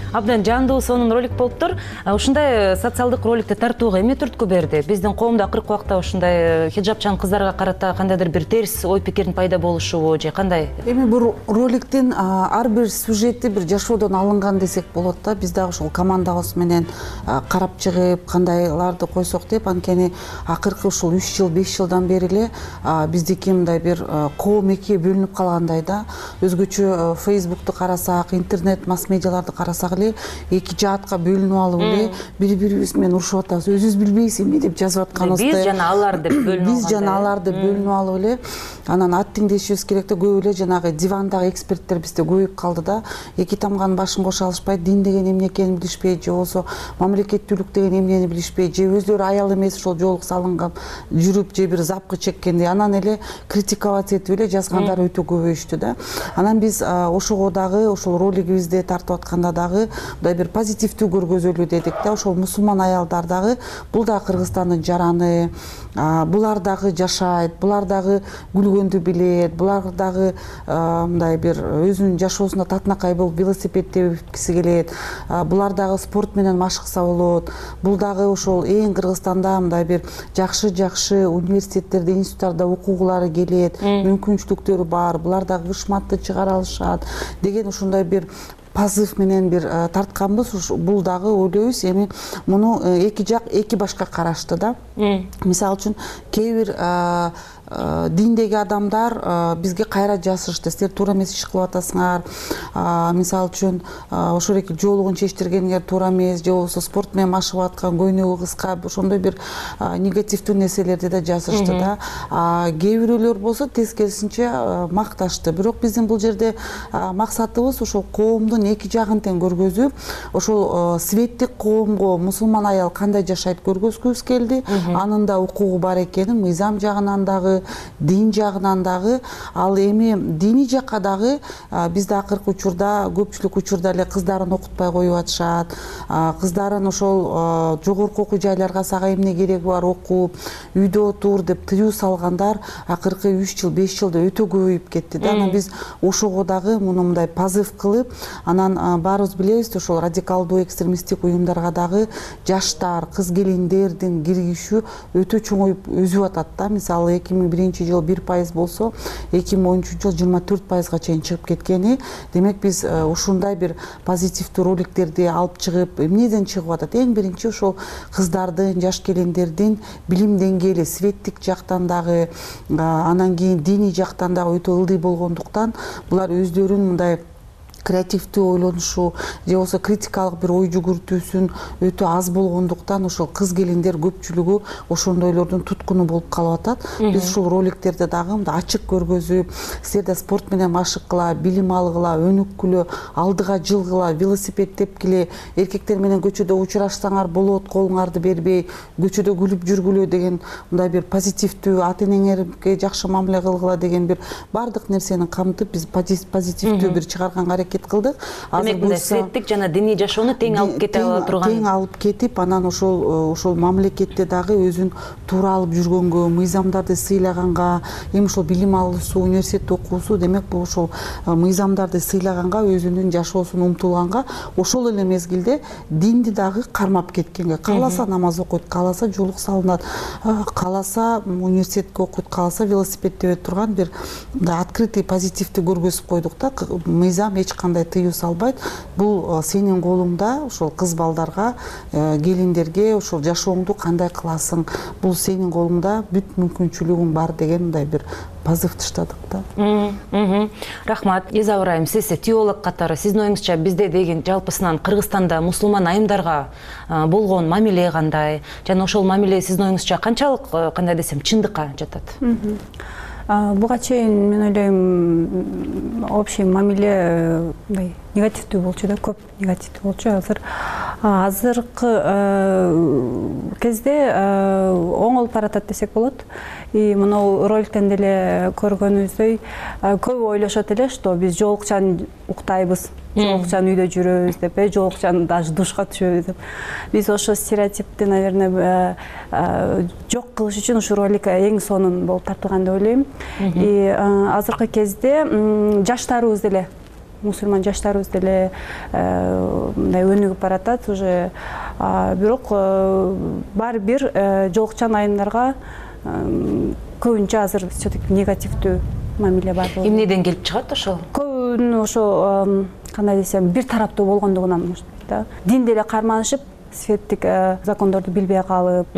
абдан жандуу сонун ролик болуптур. Ушундай социалдык роликти тартууга эмне түрткү берди? Биздин коомдо акыркы убакта ушундай хиджабчан кыздарга карата кандайдыр бир терс ой пикирдин пайда болушубу же кандай? Эми бул роликтин ар бир сюжети бир жашоодон алынган десек болот да. Биз дагы ушул командабыз менен карап чыгып, кандайларды койсок деп, анткени акыркы ушул 3 жыл 5 жылдан бери эле биздики мындай бир коом экиге бөлүнүп калгандай да. Өзгөчө Facebook'tu карасак, интернет, масс медиаларды карасак эле эки жаатка бөлүнүп алып эле бири-бирибиз менен урушуп атабыз. Өзүбүз билбейбиз эмне деп жазып атканыбызды. Биз жана алар деп бөлүнүп алган. Биз жана алар деп бөлүнүп алып эле анан ат теңдешибиз керек да, көп эле жанагы дивандагы эксперттер бизде көбөйүп калды да. Эки тамганын башын кошо алышпайт, дин деген эмне экенин билишпейт, же болбосо мамлекеттүүлүк деген эмнени билишпейт, же өзүлөрү аял эмес ошол жоолук салынган жүрүп, же бир запкы чеккенде анан эле критиковать этип эле жазгандар өтө көбөйүштү да. Анан биз ошого дагы ошол ролигибизди тартып атканда дагы мындай бир позитивдүү көргөзөлү дедик да. Ошол мусулман аялдар дагы бул да Кыргызстандын жараны, булар дагы жашайт, булар дагы күлгөндү билет, булар дагы мындай бир өзүнүн жашоосунда татынакай болуп велосипед тебкиси келет, булар дагы спорт менен машыкса болот, бул дагы ошол эң Кыргызстанда мындай бир жакшы университеттерде, институттарда окугулары келет, мүмкүнчүлүктөрү бар, булар дагы вышматты чыгара алышат деген ушундай бир позыв менен бир тартканбыз. Бул дагы ойлойбуз эми муну эки жак эки башка карашты да. Мисалы үчүн кээ бир диндеги адамдар бизге кайра жазышты, силер туура эмес иш кылып атасыңар, мисалы үчүн ошол эки жоолугун чечтиргениңер туура эмес, же болбосо спорт менен машыгып аткан, көйнөгү кыска, ошондой бир негативдүү нерселерди да жазышты да. Кээ бирөөлөр болсо тескерисинче макташты. Бирок биздин бул жерде максатыбыз ошол коомдун эки жагын тең көргөзүп, ошол светтик коомго мусулман аял кандай жашайт көргөзгүбүз келди. Анын да укугу бар экенин мыйзам жагынан дагы, дин жагынан дагы. Ал эми диний жакка дагы бизде акыркы учурда көпчүлүк учурда эле кыздарын окутпай коюп атышат. Кыздарын ошол жогорку окуу жайларга сага эмне кереги бар окуп, үйдө отур деп тыюу салгандар акыркы 3 жыл 5 жылда өтө көбөйүп кетти да. Анан биз ошого дагы муну мындай позыв кылып, анан баарыбыз билебиз, ошол радикалдуу экстремисттик уюмдарга дагы жаштар, кыз келиндердин киргишүү өтө чоңоюп өсүп атат да. Мисалы 2001 жыл 1% болсо 2013 жыл 24%га чейин чыгып кеткени. Демек биз ушундай бир позитивдүү роликтерди алып чыгып, эмнеден чыгып атат? Эң биринчи ошол кыздардын, жаш келиндердин билим деңгээли светтик жактан дагы, анан кийин диний жактан дагы өтө ылдый болгондуктан булар өздөрүн мындай креативдүү ойлонушу, же болбосо критикалык бир ой жүгүртүүсүн өтө аз болгондуктан ошол кыз келиндер көпчүлүгү ошондойлордун туткуну болуп калып атат. Биз ушул роликтерди дагы мындай ачык көргөзүп, силер да спорт менен машыккыла, билим алгыла, өнүккүлө, алдыга жылгыла, велосипед тепкиле, эркектер менен көчөдө учурашсаңар болот, колуңарды бербей, көчөдө күлүп жүргүлө деген мындай бир позитивдүү, ата энеңерге жакшы мамиле кылгыла деген бир бардык нерсени камтып биз позитивдүү бир чыгарганга аракет кылдык. Демек мындай светтик жана диний жашоону тең алып кете ала турган. Тең алып кетип, анан ошол мамлекетте дагы өзүн туура алып жүргөнгө, мыйзамдарды сыйлаганга, эми ошол билим алуусу, университетте окуусу, демек бул ошол мыйзамдарды сыйлаганга, өзүнүн жашоосуна умтулганга, ошол эле мезгилде динди дагы кармап кеткенге. Кааласа намаз окуйт, кааласа жоолук салынат, кааласа университетке окуйт, кааласа велосипед тебе турган бир открытый позитивди көргөзүп койдук да. Мыйзам эч кандай тыюу салбайт. Бул сенин колуңда, ошол кыз балдарга, келиндерге ошол жашооңду кандай кыласың, бул сенин колуңда, бүт мүмкүнчүлүгүң бар деген мындай бир позыв таштадык да. Рахмат. Иза Ыбрайым, сиз теолог катары, сиздин оюңузча бизде деген жалпысынан Кыргызстанда мусулман айымдарга болгон мамиле кандай? Жана ошол мамиле сиздин оюңузча канчалык, кандай десем, чындыкка жатат? Буга чейин мен ойлойм общий мамиле негативдүү болчу да, көп негативдүү болчу. Азыркы кезде оңолуп баратат десек болот. И мына роликтен деле көргөнүбүздөй көп ойлошот эле, что биз жоолукчан уктайбыз, жоолукчан үйдө жүрөбүз деп, жоолукчан даже душка түшөбүз деп. Биз ошо стереотипти, наверное, жок кылыш үчүн ушул ролик эң сонун болуп тартылган деп ойлойм. И азыркы кезде жаштарыбыз деле мусульман жаштарыбыз деле мындай өнүгүп баратат уже. Бирок баары бир жолукчан айымдарга көбүнчө азыр все-таки негативдүү мамиле бар. Эмнеден келип чыгат ошол? Көбүнү ошо кандай десем, бир тараптуу болгондугунан да. Дин деле карманышып, светтик закондорду билбей калып,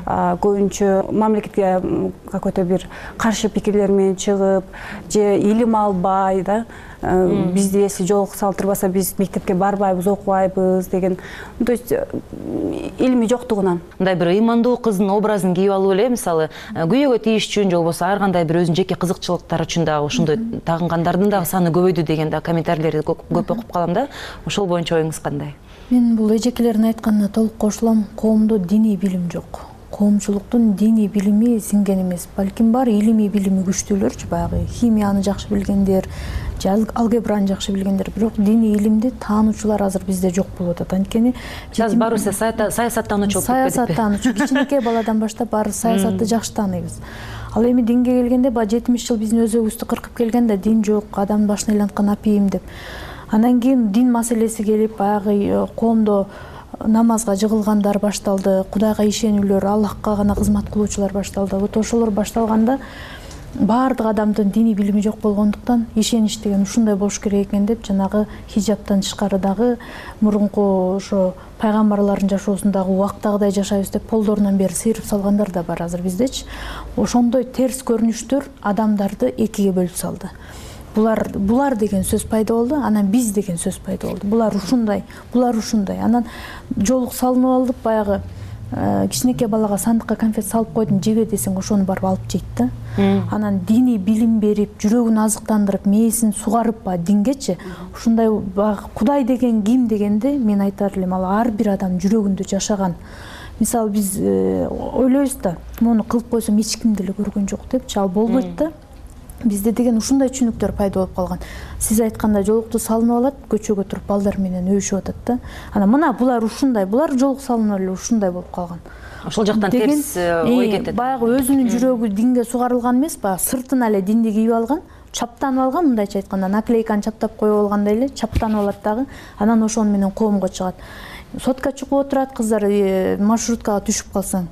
көбүнчө мамлекетке какой-то бир каршы пикирлер менен чыгып, же илим албай да, бизди если жолго салтырбаса биз мектепке барбайбыз, окубайбыз деген, то есть илими жоктугунан. Мындай бир ыймандуу кыздын образын кийип алып эле, мисалы, күйөөгө тийиш үчүн же болбосо ар кандай бир өзүнүн жеке кызыкчылыктары үчүн дагы ошондой тагынгандардын дагы саны көбөйдү деген да комментарийлерди көп окуп калам да. Ошол боюнча оюңуз кандай? Мен бул эжекелердин айтканына толук кошулам. Коомдо диний билим жок. Коомчулуктун диний билими сиңген эмес. Балким бар илимий билими күчтүүлөрчү, баягы химияны жакшы билгендер, алгебраны жакшы билгендер, бирок диний илимди таануучулар азыр бизде жок болуп атат. Анткени Сиз барыбыз саясаттануучу болуп кетип. Саясаттануучу кичинекей баладан баштап баары саясатты жакшы тааныйбыз. Ал эми динге келгенде, баягы 70 жыл биздин өзөгүбүздү кыркып келген да, дин жок, адамдын башына айланткан апийим деп. Анан кийин дин маселеси келип, баягы коомдо намазга жыгылгандар башталды, Кудайга ишенүүлөр, Аллахка гана кызмат кылуучулар башталды. Вот ошолор башталганда баардык адамдын диний билими жок болгондуктан ишенич деген ушундай болуш керек экен деп, жанагы хижаптан тышкары дагы мурунку ошо пайгамбарлардын жашоосундагы убактагыдай жашайбыз деп полдорунан бери сыйрып салгандар да бар азыр биздечи. Ошондой терс көрүнүштөр адамдарды экиге бөлүп салды. Булар деген сөз пайда болду, анан биз деген сөз пайда болду. Булар ушундай, булар ушундай. Анан жолук салынып алып, баягы кичинекей балага сандыкка конфет салып койдум, жебе десең ошону барып алып жейт да. Анан диний билим берип, жүрөгүн азыктандырып, мээсин сугарып дингечи, ушундай Кудай деген ким дегенде мен айтар элем, ал ар бир адам жүрөгүндө жашаган. Мисалы биз ойлойбуз да, муну кылып койсом эч ким деле көргөн жок депчи, ал болбойт да. Бизде деген ушундай түшүнүктөр пайда болуп калган. Сиз айткандай жолукту салынып алат, көчөгө туруп балдар менен өбүшүп атат да. Анан мына булар ушундай, булар жолук салынып эле ушундай болуп калган. Ошол жактан терс ой кетет. Баягы өзүнүн жүрөгү динге сугарылган эмес, баягы сыртына эле динди кийип алган, чаптанып алган, мындайча айтканда наклейканы чаптап коюп алгандай эле чаптанып алат дагы. Анан ошону менен коомго чыгат. Сотка чыгып отурат кыздар, маршруткага түшүп калсаң,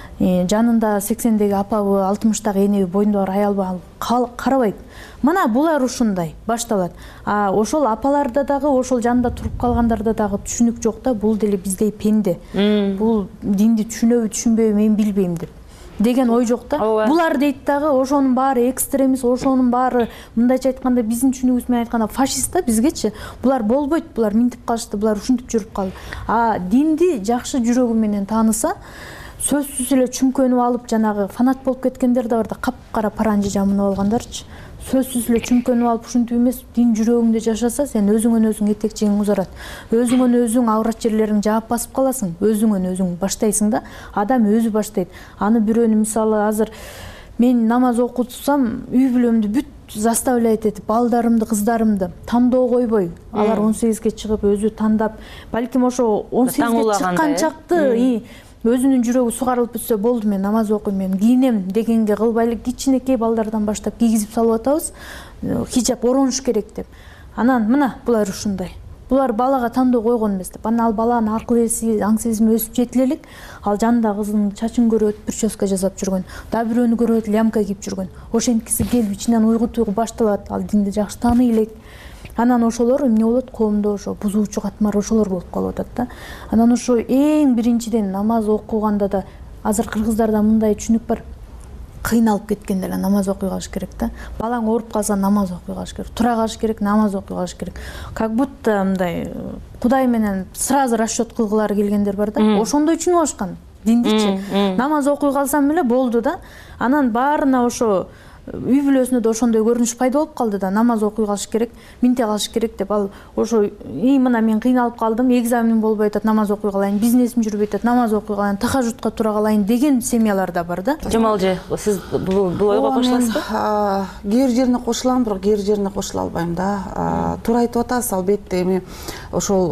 жанында 80-деги апабы, 60-дагы энеби, боюнда бар аялбы карабайт. Мына булар ушундай башталат. Ошол апаларда дагы, ошол жанында туруп калгандарда дагы түшүнүк жок да, бул деле биздей пенде. Бул динди түшүнөбү, түшүнбөйбү, мен билбейм деген ой жок да. Булар дейт дагы, ошонун баары экстремист, ошонун баары мындайча айтканда биздин түшүнүгүбүз менен айтканда фашист да бизгечи. Булар болбойт, булар минтип калышты, булар ушинтип жүрүп калды. Динди жакшы жүрөгү менен тааныса, сөзсүз эле чүмкөнүп алып, жанагы фанат болуп кеткендер да бар да, капкара паранжы жамынып алгандарчы. Сөзсүз эле чүмкөнүп алып ушинтип эмес, дин жүрөгүңдө жашаса, сен өзүңөн өзүң этек-жеңиң узарат. Өзүңөн өзүң аврат жерлериң жаап басып каласың. Өзүңөн өзүң баштайсың да, адам өзү баштайт. Аны бирөөнү мисалы азыр мен намаз окутсам, үй бүлөмдү бүт заставляйт этип, балдарымды, кыздарымды тандоо койбой, алар 18-ге чыгып өзү тандап, балким ошо 18-ге чыккан чакты өзүнүн жүрөгү сугарылып бүтсө болду, мен намаз окуйм, мен кийинем дегенге кылбай эле кичинекей балдардан баштап кийгизип салып атабыз, хижап оронуш керек деп. Анан мына булар ушундай. Булар балага тандоо койгон эмес деп. Анан ал баланын акыл эси, аң сезими өсүп жетил элек, ал жанында кызынын чачын көрөт, прическа жасап жүргөн, да бирөөнү көрөт, лямка кийип жүргөн. Ошенткиси келип ичинен уйгу-туйгу башталат, ал динди жакшы тааный элек. Анан ошолор эмне болот, коомдо ошо бузуучу катмар ошолор болуп калып атат да. Анан ошо эң биринчиден намаз окуганда да азыр кыргыздарда мындай түшүнүк бар. Кыйналып кеткенде эле намаз окуй калыш керек да. Балаң ооруп калса намаз окуй калыш керек, тура калыш керек, намаз окуй калыш керек. Как будто мындай Кудай менен сразу расчет кылгылары келгендер бар да. Ошондой түшүнүп алышкан диндичи. Намаз окуй калсам эле болду да. Анан баарына ошо үй бүлөсүндө да ошондой көрүнүш пайда болуп калды да, намаз окуй калыш керек, минте калыш керек деп. Ал ошо мына мен кыйналып калдым, экзаменим болбой атат, намаз окуй калайын, бизнесим жүрбөй атат, намаз окуй калайын, тахажжудка тура калайын деген семьялар да бар да. Жамалжы, сиз бул ойго кошуласызбы? Кээ бир жерине кошулам, бирок кээ бир жерине кошула албайм да. Туура айтып атасыз, албетте эми ошол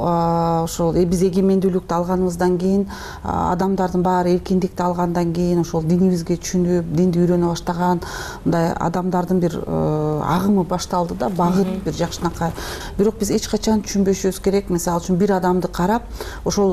биз эгемендүүлүктү алганыбыздан кийин, адамдардын баары эркиндикти алгандан кийин, ошол динибизге түшүнүп, динди үйрөнө баштаган, мындай жанагындай адамдардын бир агымы башталды да, багыт бир жакшынакай. Бирок биз эч качан түшүнбөшүбүз керек. Мисалы үчүн бир адамды карап, ошол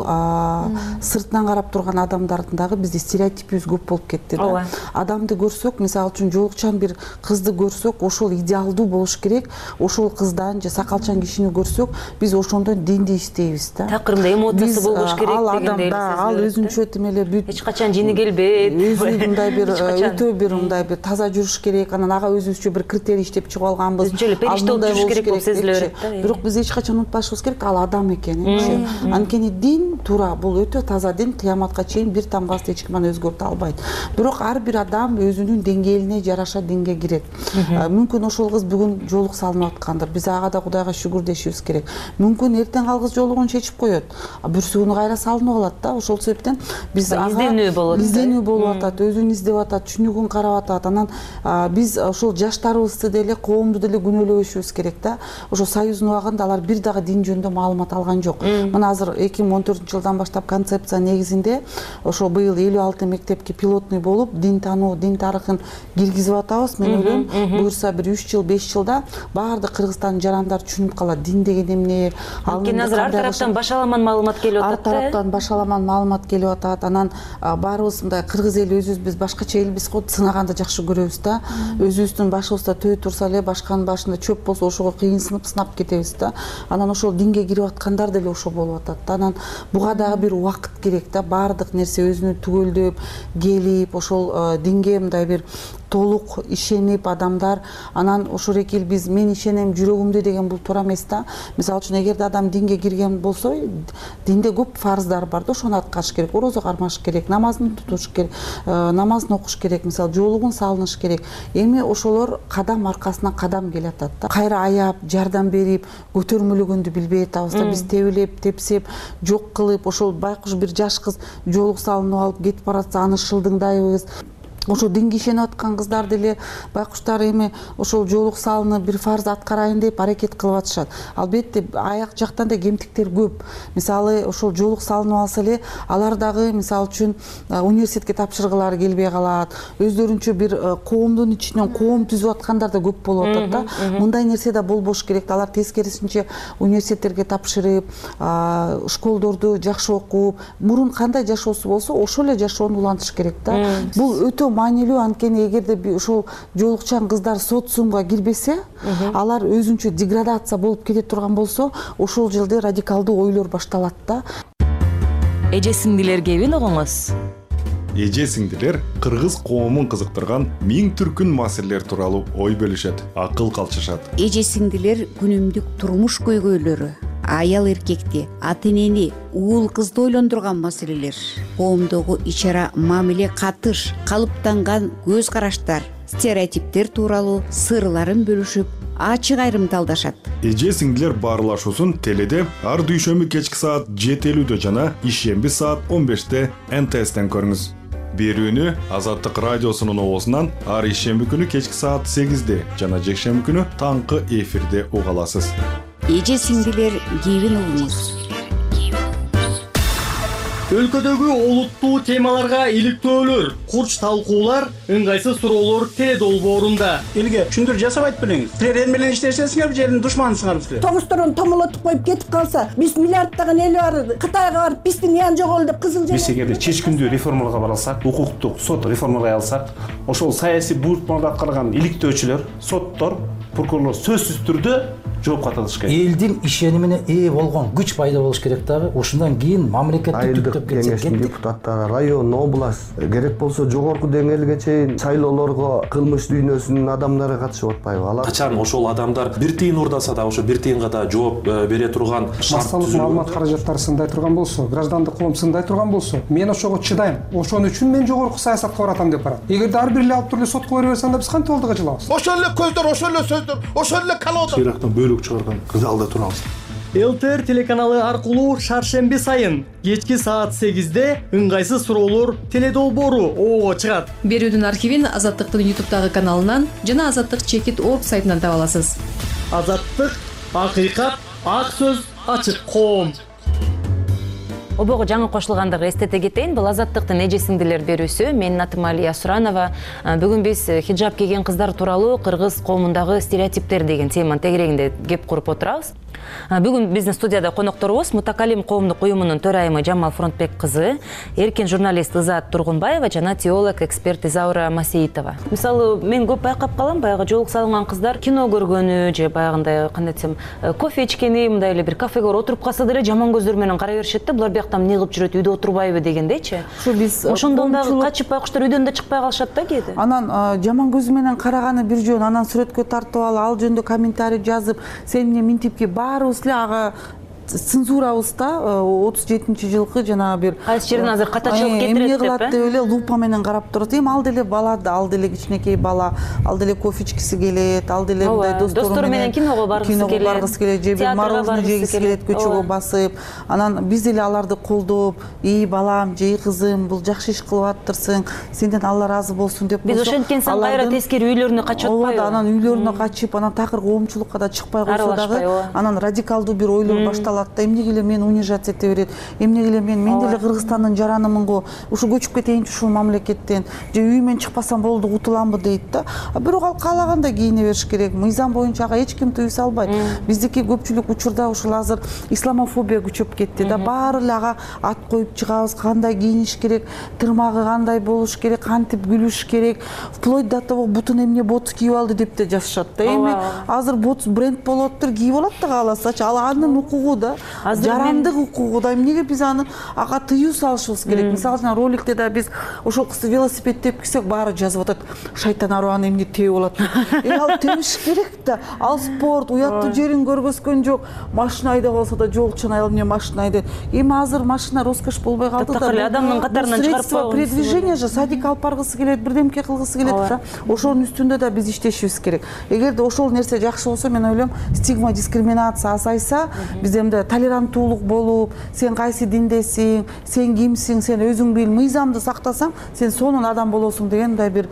сыртынан карап турган адамдардын дагы бизде стереотипибиз көп болуп кетти да. Адамды көрсөк, мисалы үчүн жоолукчан бир кызды көрсөк, ошол идеалдуу болуш керек. Ошол кыздан же сакалчан кишини көрсөк, биз ошондон динди издейбиз да. Такырымда эмоциясы болуш керек дегендей. Ал өзүнчө тимеле бүт эч качан жини келбейт. Өзү мындай бир өтө бир мындай бир таза жүрүш керек. Анан ага өзүбүзчө бир критерий иштеп чыгып алганбыз. Өзүнчө эле периште болуп жүрүш керек болуп сезиле берет да. Бирок биз эч качан унутпашыбыз керек, ал адам экен. Анткени дин туура, бул өтө таза дин, кыяматка чейин бир тамгасы эч ким аны өзгөртө албайт. Бирок ар бир адам өзүнүн деңгээлине жараша динге кирет. Мүмкүн ошол кыз бүгүн жоолук салынып аткандыр. Биз ага да Кудайга шүгүр дешибиз керек. Мүмкүн эртең ал кыз жоолугун чечип коет. Бүрсүгүнү кайра салынып алат да. Ошол себептен биз ага изденүү болуп атат, өзүн издеп атат, түшүнүгүн карап атат. Анан биз ошол жаштарыбызды деле, коомду деле күнөөлөбөшүбүз керек да. Ошо Союздун убагында алар бир дагы дин жөнүндө маалымат алган жок. Мына азыр 2014-жылдан баштап концепция негизинде ошо быйыл 56 мектепке пилотный болуп, дин таануу, дин тарыхын киргизип атабыз. Мен ойлойм, буюрса бир 3 жыл, 5 жылда баардык Кыргызстандын жарандары түшүнүп калат дин деген эмне. Анткени азыр ар тараптан башаламан маалымат келип атат. Ар тараптан башаламан маалымат келип атат. Анан баарыбыз мындай кыргыз эли өзүбүз биз башкача элбиз го, сынаганды жакшы көрөбүз да. Өзүбүздүн башыбызда төй турса эле башканын башында чөп болсо ошого кыйынсынып сынап кетебиз да. Анан ошол динге кирип аткандар деле ошо болуп атат да. Анан буга дагы бир убакыт керек да. Баардык нерсе өзүнө түгөлдөп келип, ошол динге мындай бир толук ишенип адамдар, анан ошол экил биз мен ишенем жүрөгүмдө деген бул туура эмес да. Мисалы үчүн эгерде адам динге кирген болсо, динде көп фарздар бар да, ошону аткарыш керек, орозо кармаш керек, намазын тутуш керек, намазын окуш керек, мисалы жоолугун салыныш керек. Эми ошолор кадам аркасынан кадам келатат да. Кайра аяп, жардам берип, көтөрмөлөгөндү билбей атабыз да. Биз тебилеп, тепсеп, жок кылып, ошол байкуш бир жаш кыз жоолук салынып алып кетип баратса, аны шылдыңдайбыз. Ошо динге ишенип аткан кыздар деле байкуштар эми ошол жоолук салынып бир фарз аткарайын деп аракет кылып атышат. Албетте аяк жактан да кемтиктер көп. Мисалы ошол жоолук салынып алса эле алар дагы мисалы үчүн университетке тапшыргылары келбей калат. Өздөрүнчө бир коомдун ичинен коом түзүп аткандар да көп болуп атат да. Мындай нерсе да болбош керек. Алар тескерисинче университеттерге тапшырып, школдорду жакшы окуп, мурун кандай жашоосу болсо, ошол эле жашоону улантыш керек да. Бул өтө маанилүү, анткени эгерде ошол жоолукчан кыздар социумга кирбесе, алар өзүнчө деградация болуп кете турган болсо, ошол жерде радикалдуу ойлор башталат да. Эже сиңдилер кебин угуңуз. Эже сиңдилер кыргыз коомун кызыктырган миң түркүн маселелер тууралуу ой бөлүшөт, акыл калчышат. Эже сиңдилер күнүмдүк турмуш көйгөйлөрү, аял эркекти, ата энени, уул кызды ойлондурган маселелер, коомдогу ичара мамиле катыш, калыптанган көз караштар, стереотиптер тууралуу сырларын бөлүшүп, ачык айрымталдашат. Эже сиңдилер баарлашуусун теледе ар дүйшөмбү кечки саат 7:50 жана ишемби саат 15 НТСтен көрүңүз. Берүүнү Азаттык радиосунун оозунан ар ишемби күнү кечки саат 8 жана жекшемби күнү таңкы эфирде уга аласыз. Эже сиңдилер кебин угуңуз. Өлкөдөгү олуттуу темаларга иликтөөлөр, курч талкуулар, ыңгайсыз суроолор теле долбоорунда. Элге түшүндүрүү жасабайт белеңиз. Силер менен иштешесиңерби, жердин душманысыңарбы силер? Тогустурун томолотуп коюп кетип калса, биз миллиарддаган эл бар, Кытайга барып биздин ян жогол деп кызыл Биз эгерде чечкиндүү реформаларга бара алсак, укуктук сот реформалай алсак, ошол саясий буйртмаларды аткарган иликтөөчүлөр, соттор, прокурорлор сөзсүз түрдө жоопко тартылыш керек. Элдин ишенимине ээ болгон күч пайда болуш керек дагы. Ошондон кийин мамлекетти түптөп кетсек, кеңештин депутаттары, район, область, керек болсо жогорку деңгээлге чейин шайлоолорго кылмыш дүйнөсүнүн адамдары катышып атпайбы? Алар качан ошол адамдар бир тыйын урдаса да, ошо бир тыйынга да жооп бере турган шарт массалык маалымат каражаттары сындай турган болсо, граждандык коом сындай турган болсо, мен ошого чыдайм. Ошон үчүн мен жогорку саясатка баратам деп барат. Эгерде ар бир эле алып туруп сотко бере берсе, анда биз кантип алдыга жылабыз? Ошол эле көздөр, ошол эле сөздөр, ошол эле калоодор. Ирактан бөлүк чыгарган залда турабыз. ЛТР телеканалы аркылуу шаршемби сайын кечки саат 8 ыңгайсыз суроолор теле долбоору оого чыгат. Берүүдүн архивин Азаттыктын YouTube'дагы каналынан жана Азаттык чекит орг сайтынан таба аласыз. Азаттык, акыйкат, ак сөз, ачык коом. Обого жаңы кошулгандыгы эстете кетейин. Бул Азаттыктын эже сиңдилер берүүсү. Менин атым Алия Суранова. Бүгүн биз хиджаб кийген кыздар тууралуу кыргыз коомундагы стереотиптер деген теманын тегерегинде кеп куруп отурабыз. Бүгүн биздин студияда конокторубуз Мутакалим коомдук уюмунун төрайымы Жамал Фронтбек кызы, эркин журналист Ызаат Тургунбаева жана теолог эксперт Изаура Масеитова. Мисалы, мен көп байкап калам, баягы жоолук салынган кыздар кино көргөнү же баягындай кандай десем, кофе ичкени, мындай эле бир кафеге отуруп калса деле жаман көздөр менен карай беришет да, булар бияктан эмне кылып жүрөт, үйдө отурбайбы дегендейчи. Ушу биз ошондон дагы качып байкуштар үйдөн да чыкпай калышат да кээде. Анан жаман көзү менен караганы бир жөн, анан сүрөткө тартып алып, ал жөнүндө комментарий жазып, сен эмне минтипки баарыбыз эле ага цензурабызда 37-жылкы жана бир кайсы жерден азыр катачылык кетирет эмне кылат деп эле лупа менен карап турат. Ал деле бала да, ал деле кичинекей бала, ал деле кофе ичкиси келет, ал деле мындай достору менен киного баргысы келет, же бир мороженое жегиси келет көчөгө басып. Анан биз деле аларды колдоп, балам, жей кызым, бул жакшы иш кылып аттырсың, сенден Алла разы болсун деп биз ошенткен сен кайра тескери үйлөрүнө качып атпайбы? Анан үйлөрүнө качып, анан такыр коомчулукка да чыкпай койсо дагы, анан радикалдуу бир ойлор башталат. Эмнеге эле мени унижать эте берет, эмнеге эле мен деле Кыргызстандын жаранымын го, ушу көчүп кетейинчи ушул мамлекеттен, же үйүмөн чыкпасам болду, утуламбы дейт да. Бирок ал каалагандай кийине бериш керек. Мыйзам боюнча ага эч ким тыюу салбайт. Биздики көпчүлүк учурда ушул азыр исламофобия күчөп кетти да. Баары эле ага ат коюп чыгабыз, кандай кийиниш керек, тырмагы кандай болуш керек, кантип күлүш керек, вплоть до того бутун эмне бот кийип алды деп да жазышат да. Эми азыр бот бренд болуп атыптыр, кийип алат да кааласачы. Ал анын укугу да. Жарандык укугу да. Эмнеге биз аны ага тыюу салышыбыз керек? Мисалы үчүн роликте да биз ошол кызды велосипед тепкизсек, баары жазып атат, шайтан аруаны эмне тебип алат. Ал тебиш керек да. Ал спорт, уяттуу жерин көргөзгөн жок. Машина айдап алса да жолчун айыл эмне машина айдайт. Эми азыр машина роскош болбой калды да. Такыр адамдын катарынан чыгарып койгон передвижение же, садик алып баргысы келет, бирдемке кылгысы келет да. Ошонун үстүндө да биз иштешибиз керек. Эгерде ошол нерсе жакшы болсо, мен ойлойм, стигма, дискриминация азайса, бизде мындай толеранттуулук болуп, сен кайсы диндесиң, сен кимсиң, сен өзүң бил, мыйзамды сактасаң, сен сонун адам болосуң деген мындай бир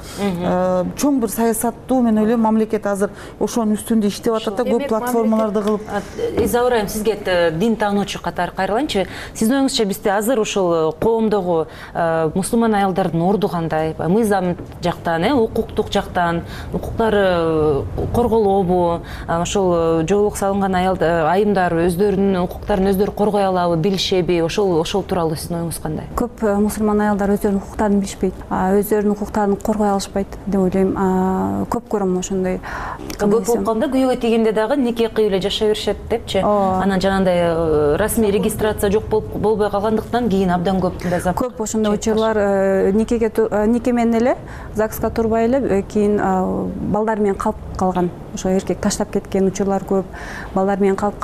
чоң бир саясаттуу, мен ойлойм, мамлекет азыр ошонун үстүндө иштеп атат да, көп платформаларды кылып. Изаура, сизге дин таануучу катары кайрылайынчы. Сиздин оюңузча бизде азыр ушул коомдогу мусулман аялдардын орду кандай? Мыйзам жактан, укуктук жактан, укуктары корголобу, ошол жоолук салынган айымдар өздөрүнүн укуктарын өздөрү коргой алабы, билишеби? Ошол тууралуу сиздин оюңуз кандай? Көп мусулман аялдар өздөрүнүн укуктарын билишпейт, өздөрүнүн укуктарын коргой алышпайт деп ойлойм. Көп көрөм ошондой. Көп болуп калганда күйөөгө тийгенде дагы нике кыйып эле жашай беришет депчи. Анан жанагындай расмий регистрация жок болбой калгандыктан кийин абдан көп мындай көп ошондой учурлар нике менен эле ЗАГСка турбай эле кийин балдар менен калып калган, ошо эркек таштап кеткен учурлар көп. Балдар менен калып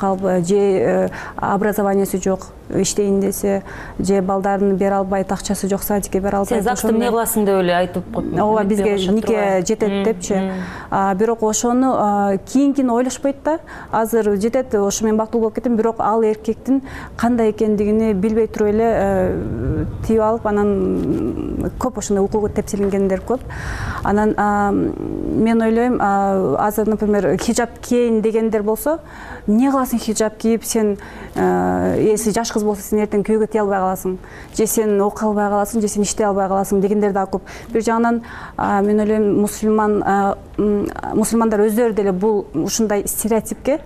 же образованиясы жок, иштейин десе, же балдарын бере албайт, акчасы жок, садикке бере албайт. Сен ЗАГСты эмне кыласың деп эле айтып коюп. Ооба, бизге нике жетет депчи. Бирок ошону кийинкини ойлошпойт да. Азыр жетет, ошо мен бактылуу болуп кеттим, бирок ал эркектин кандай экендигини билбей туруп эле тийип алып, анан көп ошондой укугу тепселенгендер көп. Анан мен ойлойм, азыр, например, хиджаб кийин дегендер болсо, эмне кыласың хиджаб кийип, сен эси жаш кыз болсо сен эртең күйөөгө тие албай каласың, же сен окуй албай каласың, же сен иштей албай каласың дегендер да көп. Бир жагынан мен ойлойм, мусулмандар өздөрү деле бул ушундай стереотипке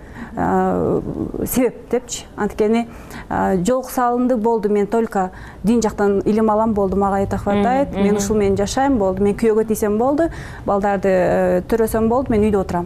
себеп депчи. Анткени жолук салынды, болду, мен только дин жактан илим алам, болду, мага айта хватает, мен ушул менен жашайм, болду, мен күйөөгө тийсем болду, балдарды төрөсөм болду, мен үйдө отурам.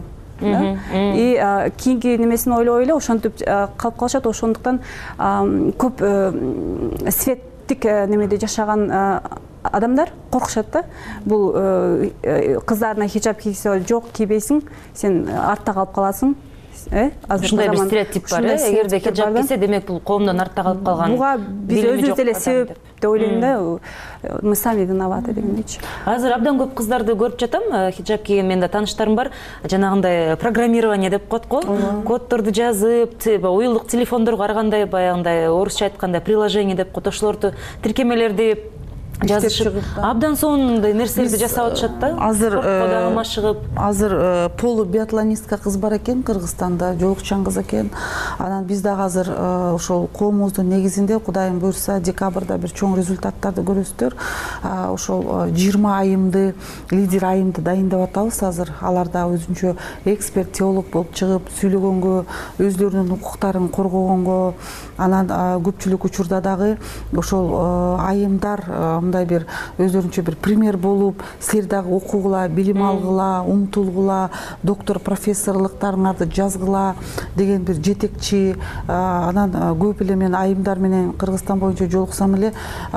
И кийинки немесин ойлой эле ошентип калып калышат. Ошондуктан көп светтик немеде жашаган адамдар коркушат да. Бул кыздарына хиджаб кийсе жок, кийбейсиң, сен артта калып каласың. Ушундай бир стереотип бар. Эгерде хиджаб кийсе, демек бул коомдон артта калып калган. Буга биз өзүбүз деле себеп деп ойлойм да. Мы сами виноваты дегендейчи. Азыр абдан көп кыздарды көрүп жатам, хиджаб кийген менин да тааныштарым бар. Жанагындай программирование деп коет го, коддорду жазып, уюлдук телефондорго ар кандай баягындай орусча айтканда приложение деп коет, ошолорду тиркемелерди жазышып абдан сонундай нерселерди жасап атышат да. Азыр дагы машыгып. Азыр полубиатлонистка кыз бар экен Кыргызстанда, жолукчан кыз экен. Анан биз дагы азыр ошол коомубуздун негизинде Кудайым буйрса декабрда бир чоң результаттарды көрөсүздөр. Ошол 20 айымды, лидер айымды дайындап атабыз азыр. Алар да өзүнчө эксперт, теолог болуп чыгып сүйлөгөнгө, өзлөрүнүн укуктарын коргогонго, анан көпчүлүк учурда дагы ошол айымдар мындай бир өздөрүнчө бир пример болуп, силер дагы окугула, билим алгыла, умтулгула, доктор профессорлуктарыңарды жазгыла деген бир жетекчи. Анан көп эле мен айымдар менен Кыргызстан боюнча жолуксам эле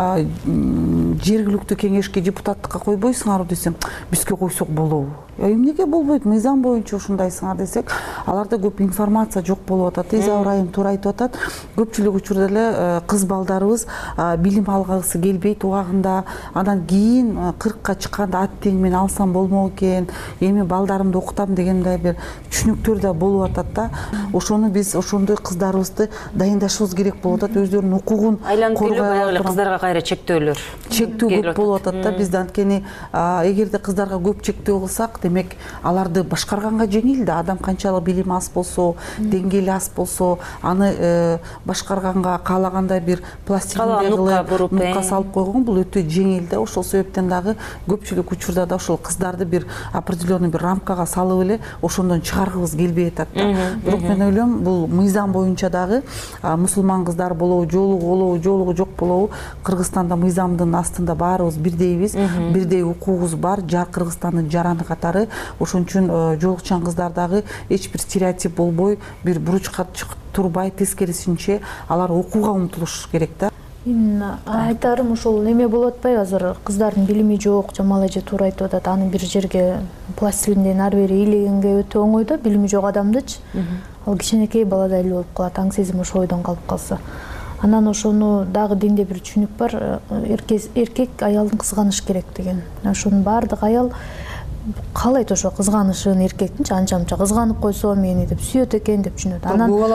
жергиликтүү кеңешке депутаттыкка койбойсуңарбы десем, бизге койсок болобу? Эмнеге болбойт? Мыйзам боюнча ушундайсыңар десек, аларда көп информация жок болуп атат. Изаур айым туура айтып атат. Көпчүлүк учурда эле кыз балдарыбыз билим алгысы келбейт убагында. Анан кийин 40-ка чыкканда ат тең мен алсам болмок экен, эми балдарымды окутам дегендей бир түшүнүктөр да болуп атат да. Ошону биз ошондой кыздарыбызды дайындашыбыз керек болуп атат. Өздөрүнүн укугун коргой алган кыздарга кайра чектөөлөр. Чектөө көп болуп атат да. Бизде анткени эгерде кыздарга көп чектөө кылсак, демек аларды башкарганга жеңил да. Адам канчалык билими аз болсо, деңгээли аз болсо, аны башкарганга каалагандай бир пластилиндей кылып нукка салып койгон бул өтө жеңил да. Ошол себептен дагы көпчүлүк учурда да ошол кыздарды бир определенный бир рамкага салып эле ошондон чыгаргыбыз келбей атат да. Бирок мен ойлойм, бул мыйзам боюнча дагы мусулман кыздар болобу, жоолугу жок болобу, Кыргызстанда мыйзамдын астында баарыбыз бирдейбиз, бирдей укугубуз бар, Кыргызстандын жараны катары. Ошон үчүн жолукчан кыздар дагы эч бир стереотип болбой, бир буручка турбай, тескерисинче алар окууга умтулуш керек да. Айтарым ошол неме болуп атпайбы, азыр кыздардын билими жок, Жамал эже туура айтып атат, аны бир жерге пластилинден ары бери илегенге өтө оңой да, билими жок адамдычы. Ал кичинекей баладай эле болуп калат, аң сезим ошо ойдон калып калса. Анан ошону дагы динде бир түшүнүк бар, эркек аялдын кызганыш керек деген. Ошонун баардык аял каалайт ошо кызганышын эркектинчи, анча-мынча кызганып койсо мени деп сүйөт экен деп түшүнөт.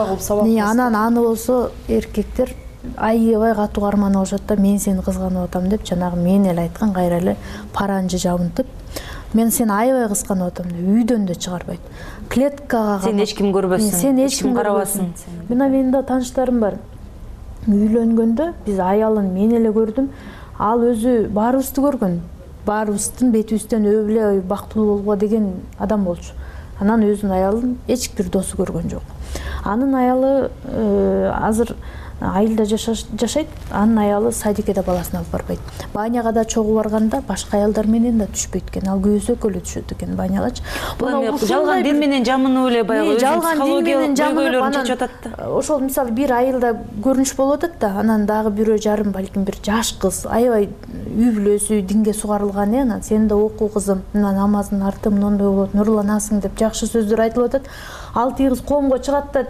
Анан аны болсо эркектер аябай катуу карманып алышат да, мен сени кызганып атам деп, жанагы мен эле айткан кайра эле паранжы жабынтып, мен сени аябай кызганып атам деп үйдөн да чыгарбайт. Клеткага сени эч ким көрбөсүн, сени эч ким карабасын. Менин да тааныштарым бар. Үйлөнгөндө биз аялын мен эле көрдүм, ал өзү баарыбызды көргөн. Баарыбыздын бетибизден өп эле бактылуу болууга деген адам болчу. Анан өзүнүн аялын эч бир досу көргөн жок. Анын аялы азыр айылда жашайт, анын аялы садикеде баласын алып барбайт. Баняга да чогуу барганда башка аялдар менен да түшпөйт экен. Ал күйөөсөк эле түшөт экен банягачы. Жалган дин менен жамынып эле баягы өзүнүн психологиялык көйгөйлөрүн чечип атат да. Ошол мисалы бир айылда көрүнүш болуп атат да, анан дагы бирөө жарым балким бир жаш кыз, аябай үй бүлөсү динге сугарылган, анан сен да окуу кызым, мына намаздын арты мындай болот, нурланасың деп жакшы сөздөр айтылып атат. Ал тиги кыз коомго чыгат да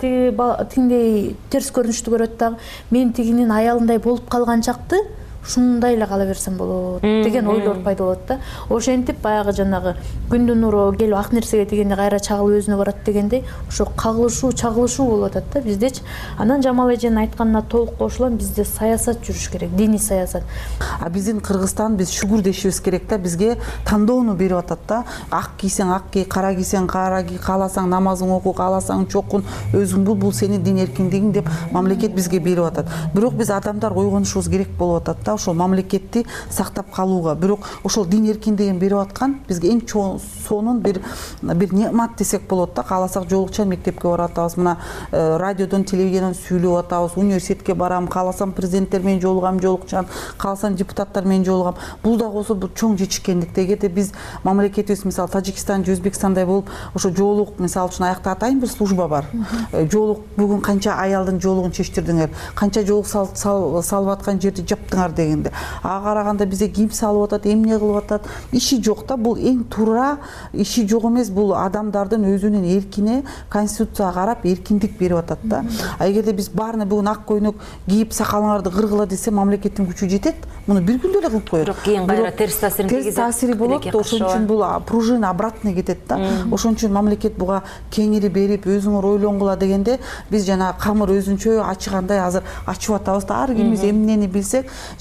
тиңдей терс көрүнүштү көрөт дагы, мен тигинин аялындай болуп калган чакты ушундай эле кала берсем болот деген ойлор пайда болот да. Ошентип баягы жанагы күндүн нуру келип ак нерсеге тигенде кайра чагылып өзүнө барат дегендей, ошо кагылышуу, чагылышуу болуп атат да биздечи. Анан Жамал эженин айтканына толук кошулам, бизде саясат жүрүш керек, диний саясат. Биздин Кыргызстан, биз шүгүр дешибиз керек да, бизге тандоону берип атат да. Ак кийсең ак кий, кара кийсең кара кий, кааласаң намазың оку, кааласаң чокун, өзүң бул сенин дин эркиндигиң деп мамлекет бизге берип атат. Бирок биз адамдар ойгонушубуз керек болуп атат да, ошол мамлекетти сактап калууга. Бирок ошол дин эркиндигин берип аткан бизге эң сонун бир неамат десек болот да. Кааласак жолукчан мектепке барып атабыз, мына радиодон, телевидениядон сүйлөп атабыз, университетке барам, кааласам президенттер менен жолугам жолукчан, кааласам депутаттар менен жолугам. Бул дагы болсо бул чоң жетишкендик. Эгерде биз мамлекетибиз мисалы Тажикстан, Өзбекстандай болуп, ошо жоолук мисалы үчүн аякта атайын бир служба бар. Жоолук бүгүн канча аялдын жоолугун чечтирдиңер, канча жоолук салып аткан жерди жаптыңар дегенде. Ага караганда бизде кийим салып атат, эмне кылып атат, иши жок да. Бул эң туура иши жок эмес, бул адамдардын өзүнүн эркине конституцияга карап эркиндик берип атат да. Эгерде биз баарына бүгүн ак көйнөк кийип сакалыңарды кыргыла десе, мамлекеттин күчү жетет, муну бир күндө эле кылып коет. Бирок кийин кайра терс таасирин тийгизет. Терс таасири болот, ошон үчүн бул пружина обратно кетет да. Ошон үчүн мамлекет буга кеңири берип, өзүңөр ойлонгула дегенде, биз жана камыр өзүнчө ачыгандай азыр ачып атабыз да. Ар кимибиз эмнени билсек,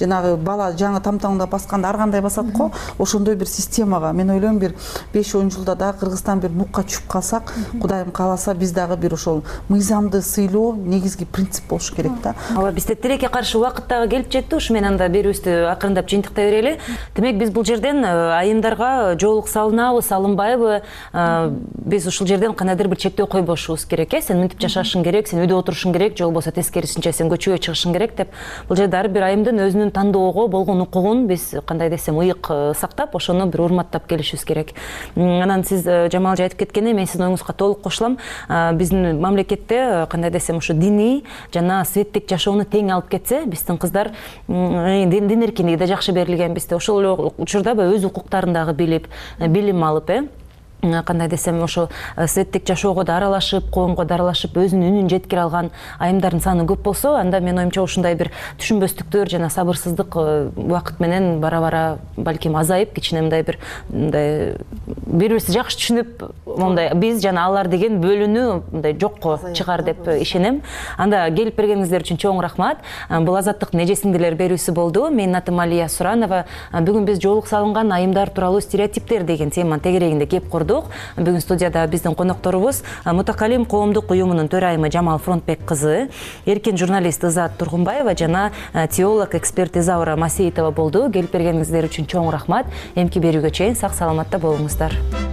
жанагы бала жаңы тамтаңда басканда ар кандай басат го, ошондой бир системага мен ойлойм бир 5-10 жылда да Кыргызстан бир нукка түшүп калсак, Кудайым кааласа биз дагы бир ошол мыйзамды сыйлоо негизги принцип болуш керек да. Ооба, бизде тилекке каршы убакыт дагы келип жетти. Ушу менен анда берүүбүздү акырындап жыйынтыктай берели. Демек биз бул жерден айымдарга жоолук салынабы, салынбайбы, биз ушул жерден кандайдыр бир чектөө койбошубуз керек. Сен мынтип жашашың керек, сен үйдө отурушуң керек, же болбосо тескерисинче сен көчөгө чыгышың керек деп. Бул жерде ар бир айымдын өзүнүн тандоого болгон укугун биз кандай десем ыйык сактап, ошону бир урматтап келишибиз керек. Анан сиз Жамал айтып кеткендей, мен сиздин оюңузга толук кошулам. Биздин мамлекетте кандай десем ушу диний жана светтик жашоону тең алып кетсе, биздин кыздар дин эркиндиги да жакшы берилген бизде. Ошол эле учурда өз укуктарын дагы билип, билим алып, кандай десем ошо светтик жашоого да аралашып, коомго да аралашып, өзүнүн үнүн жеткире алган айымдардын саны көп болсо, анда мен оюмча ушундай бир түшүнбөстүктөр жана сабырсыздык убакыт менен бара-бара балким азайып, кичине мындай бир бири-бирибизди жакшы түшүнүп, мындай биз жана алар деген бөлүнүү мындай жокко чыгар деп ишенем. Анда келип бергениңиздер үчүн чоң рахмат. Бул азаттыктын эже-сиңдилер берүүсү болду. Менин атым Алия Суранова. Бүгүн биз жоолук салынган айымдар тууралуу стереотиптер деген теманын тегерегинде кеп курдук. Бүгүн студияда биздин конокторубуз Мутакалим коомдук уюмунун төрайымы Жамал Фронтбек кызы, эркин журналист Ызат Тургунбаева жана теолог эксперт Изаура Масеитова болду. Келип бергениңиздер үчүн чоң рахмат. Эмки берүүгө чейин сак саламатта болуңуздар.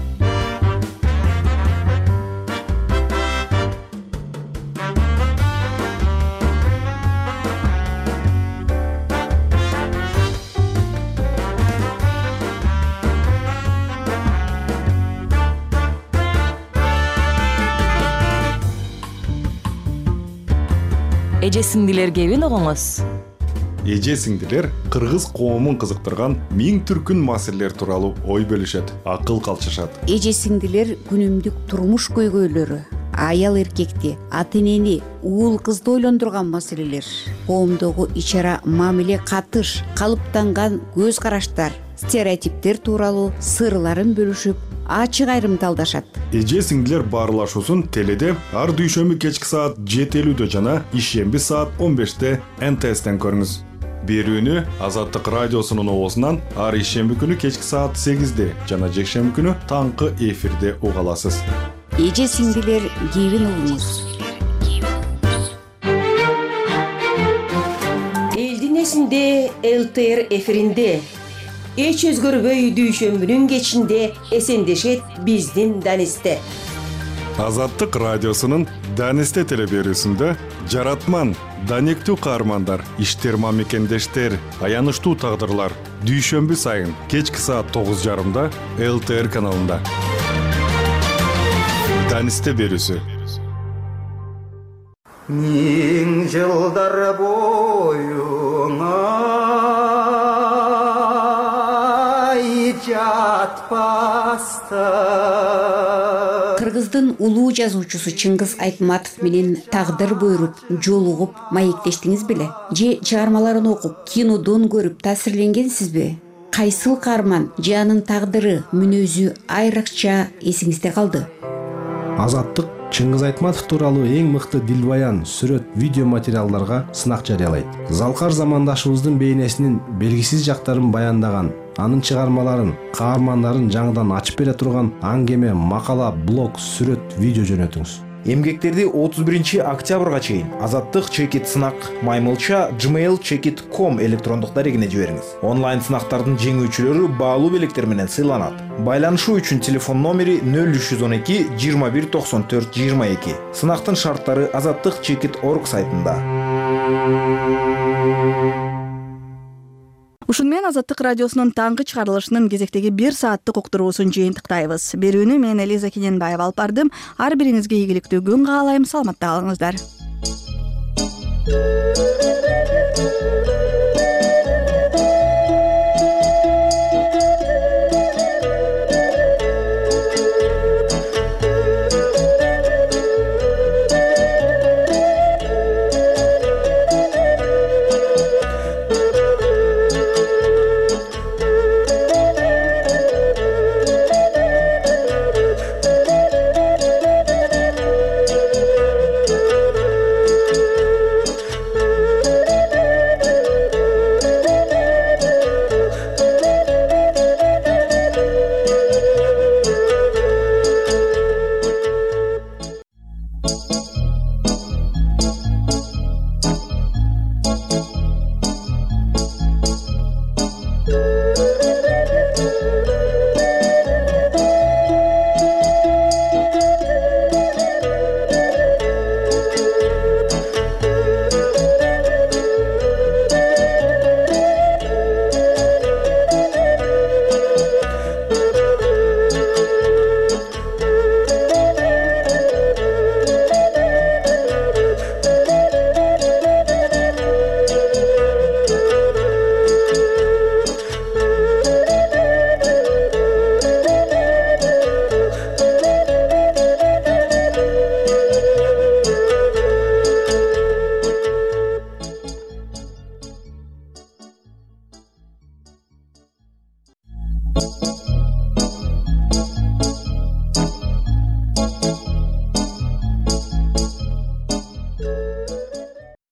Эже-сиңдилер кебин угуңуз. Эже-сиңдилер кыргыз коомун кызыктырган миң түркүн маселелер тууралуу ой бөлүшөт, акыл калчышат. Эже-сиңдилер күнүмдүк турмуш көйгөйлөрү, аял эркекти, ата-энени, уул кызды ойлондурган маселелер, коомдогу ичара мамиле катыш, калыптанган көз караштар, стереотиптер тууралуу сырларын бөлүшүп, ачык айрымталдашат. Эже-сиңдилер баарлашуусун теледе ар дүйшөмбү кечки саат 7:50 жана ишемби саат 15 НТСтен көрүңүз. Берүүнү Азаттык радиосунун оозунан ар ишемби күнү кечки саат 8 жана жекшемби күнү таңкы эфирде уга аласыз. Эже-сиңдилер кебин угуңуз. Элдин эсинде ЛТР эфиринде эч өзгөрбөй дүйшөмбүнүн кечинде эсендешет биздин Данисте. Азаттык радиосунун Данисте телеберүүсүндө жаратман, данектүү каармандар, иштер мамекендештер, аянычтуу тагдырлар дүйшөмбү сайын кечки саат 9:30 ЛТР каналында. Данисте берүүсү. Миң жылдар боюңа Кыргыздын улуу жазуучусу Чыңгыз Айтматов менен тагдыр буйруп, жолугуп, маектештиңиз беле? Же чыгармаларын окуп, кинодон көрүп таасирленгенсизби? Кайсыл каарман же анын тагдыры, мүнөзү айрыкча эсиңизде калды? Азаттык Чыңгыз Айтматов тууралуу эң мыкты дилбаян, сүрөт, видео материалдарга сынак жарыялайт. Залкар замандашыбыздын бейнесинин белгисиз жактарын баяндаган, анын чыгармаларын, каармандарын жаңыдан ачып бере турган аңгеме, макала, блог, сүрөт, видео жөнөтүңүз. Эмгектерди 31 октябрга чейин Азаттык чекит сынак маймылча gmail.com электрондук дарегине жибериңиз. Онлайн сынактардын жеңүүчүлөрү баалуу белектер менен сыйланат. Байланышуу үчүн телефон номери 0312 21 94 22. Сынактын шарттары azattikchekit.org сайтында. Ушун менен Азаттык радиосунун таңкы чыгарылышынын кезектеги 1 сааттык уктуруусун жыйынтыктайбыз. Берүүнү мен Элиза Кененбаева алып бардым. Ар бириңизге ийгиликтүү күн каалайм. Саламатта калыңыздар.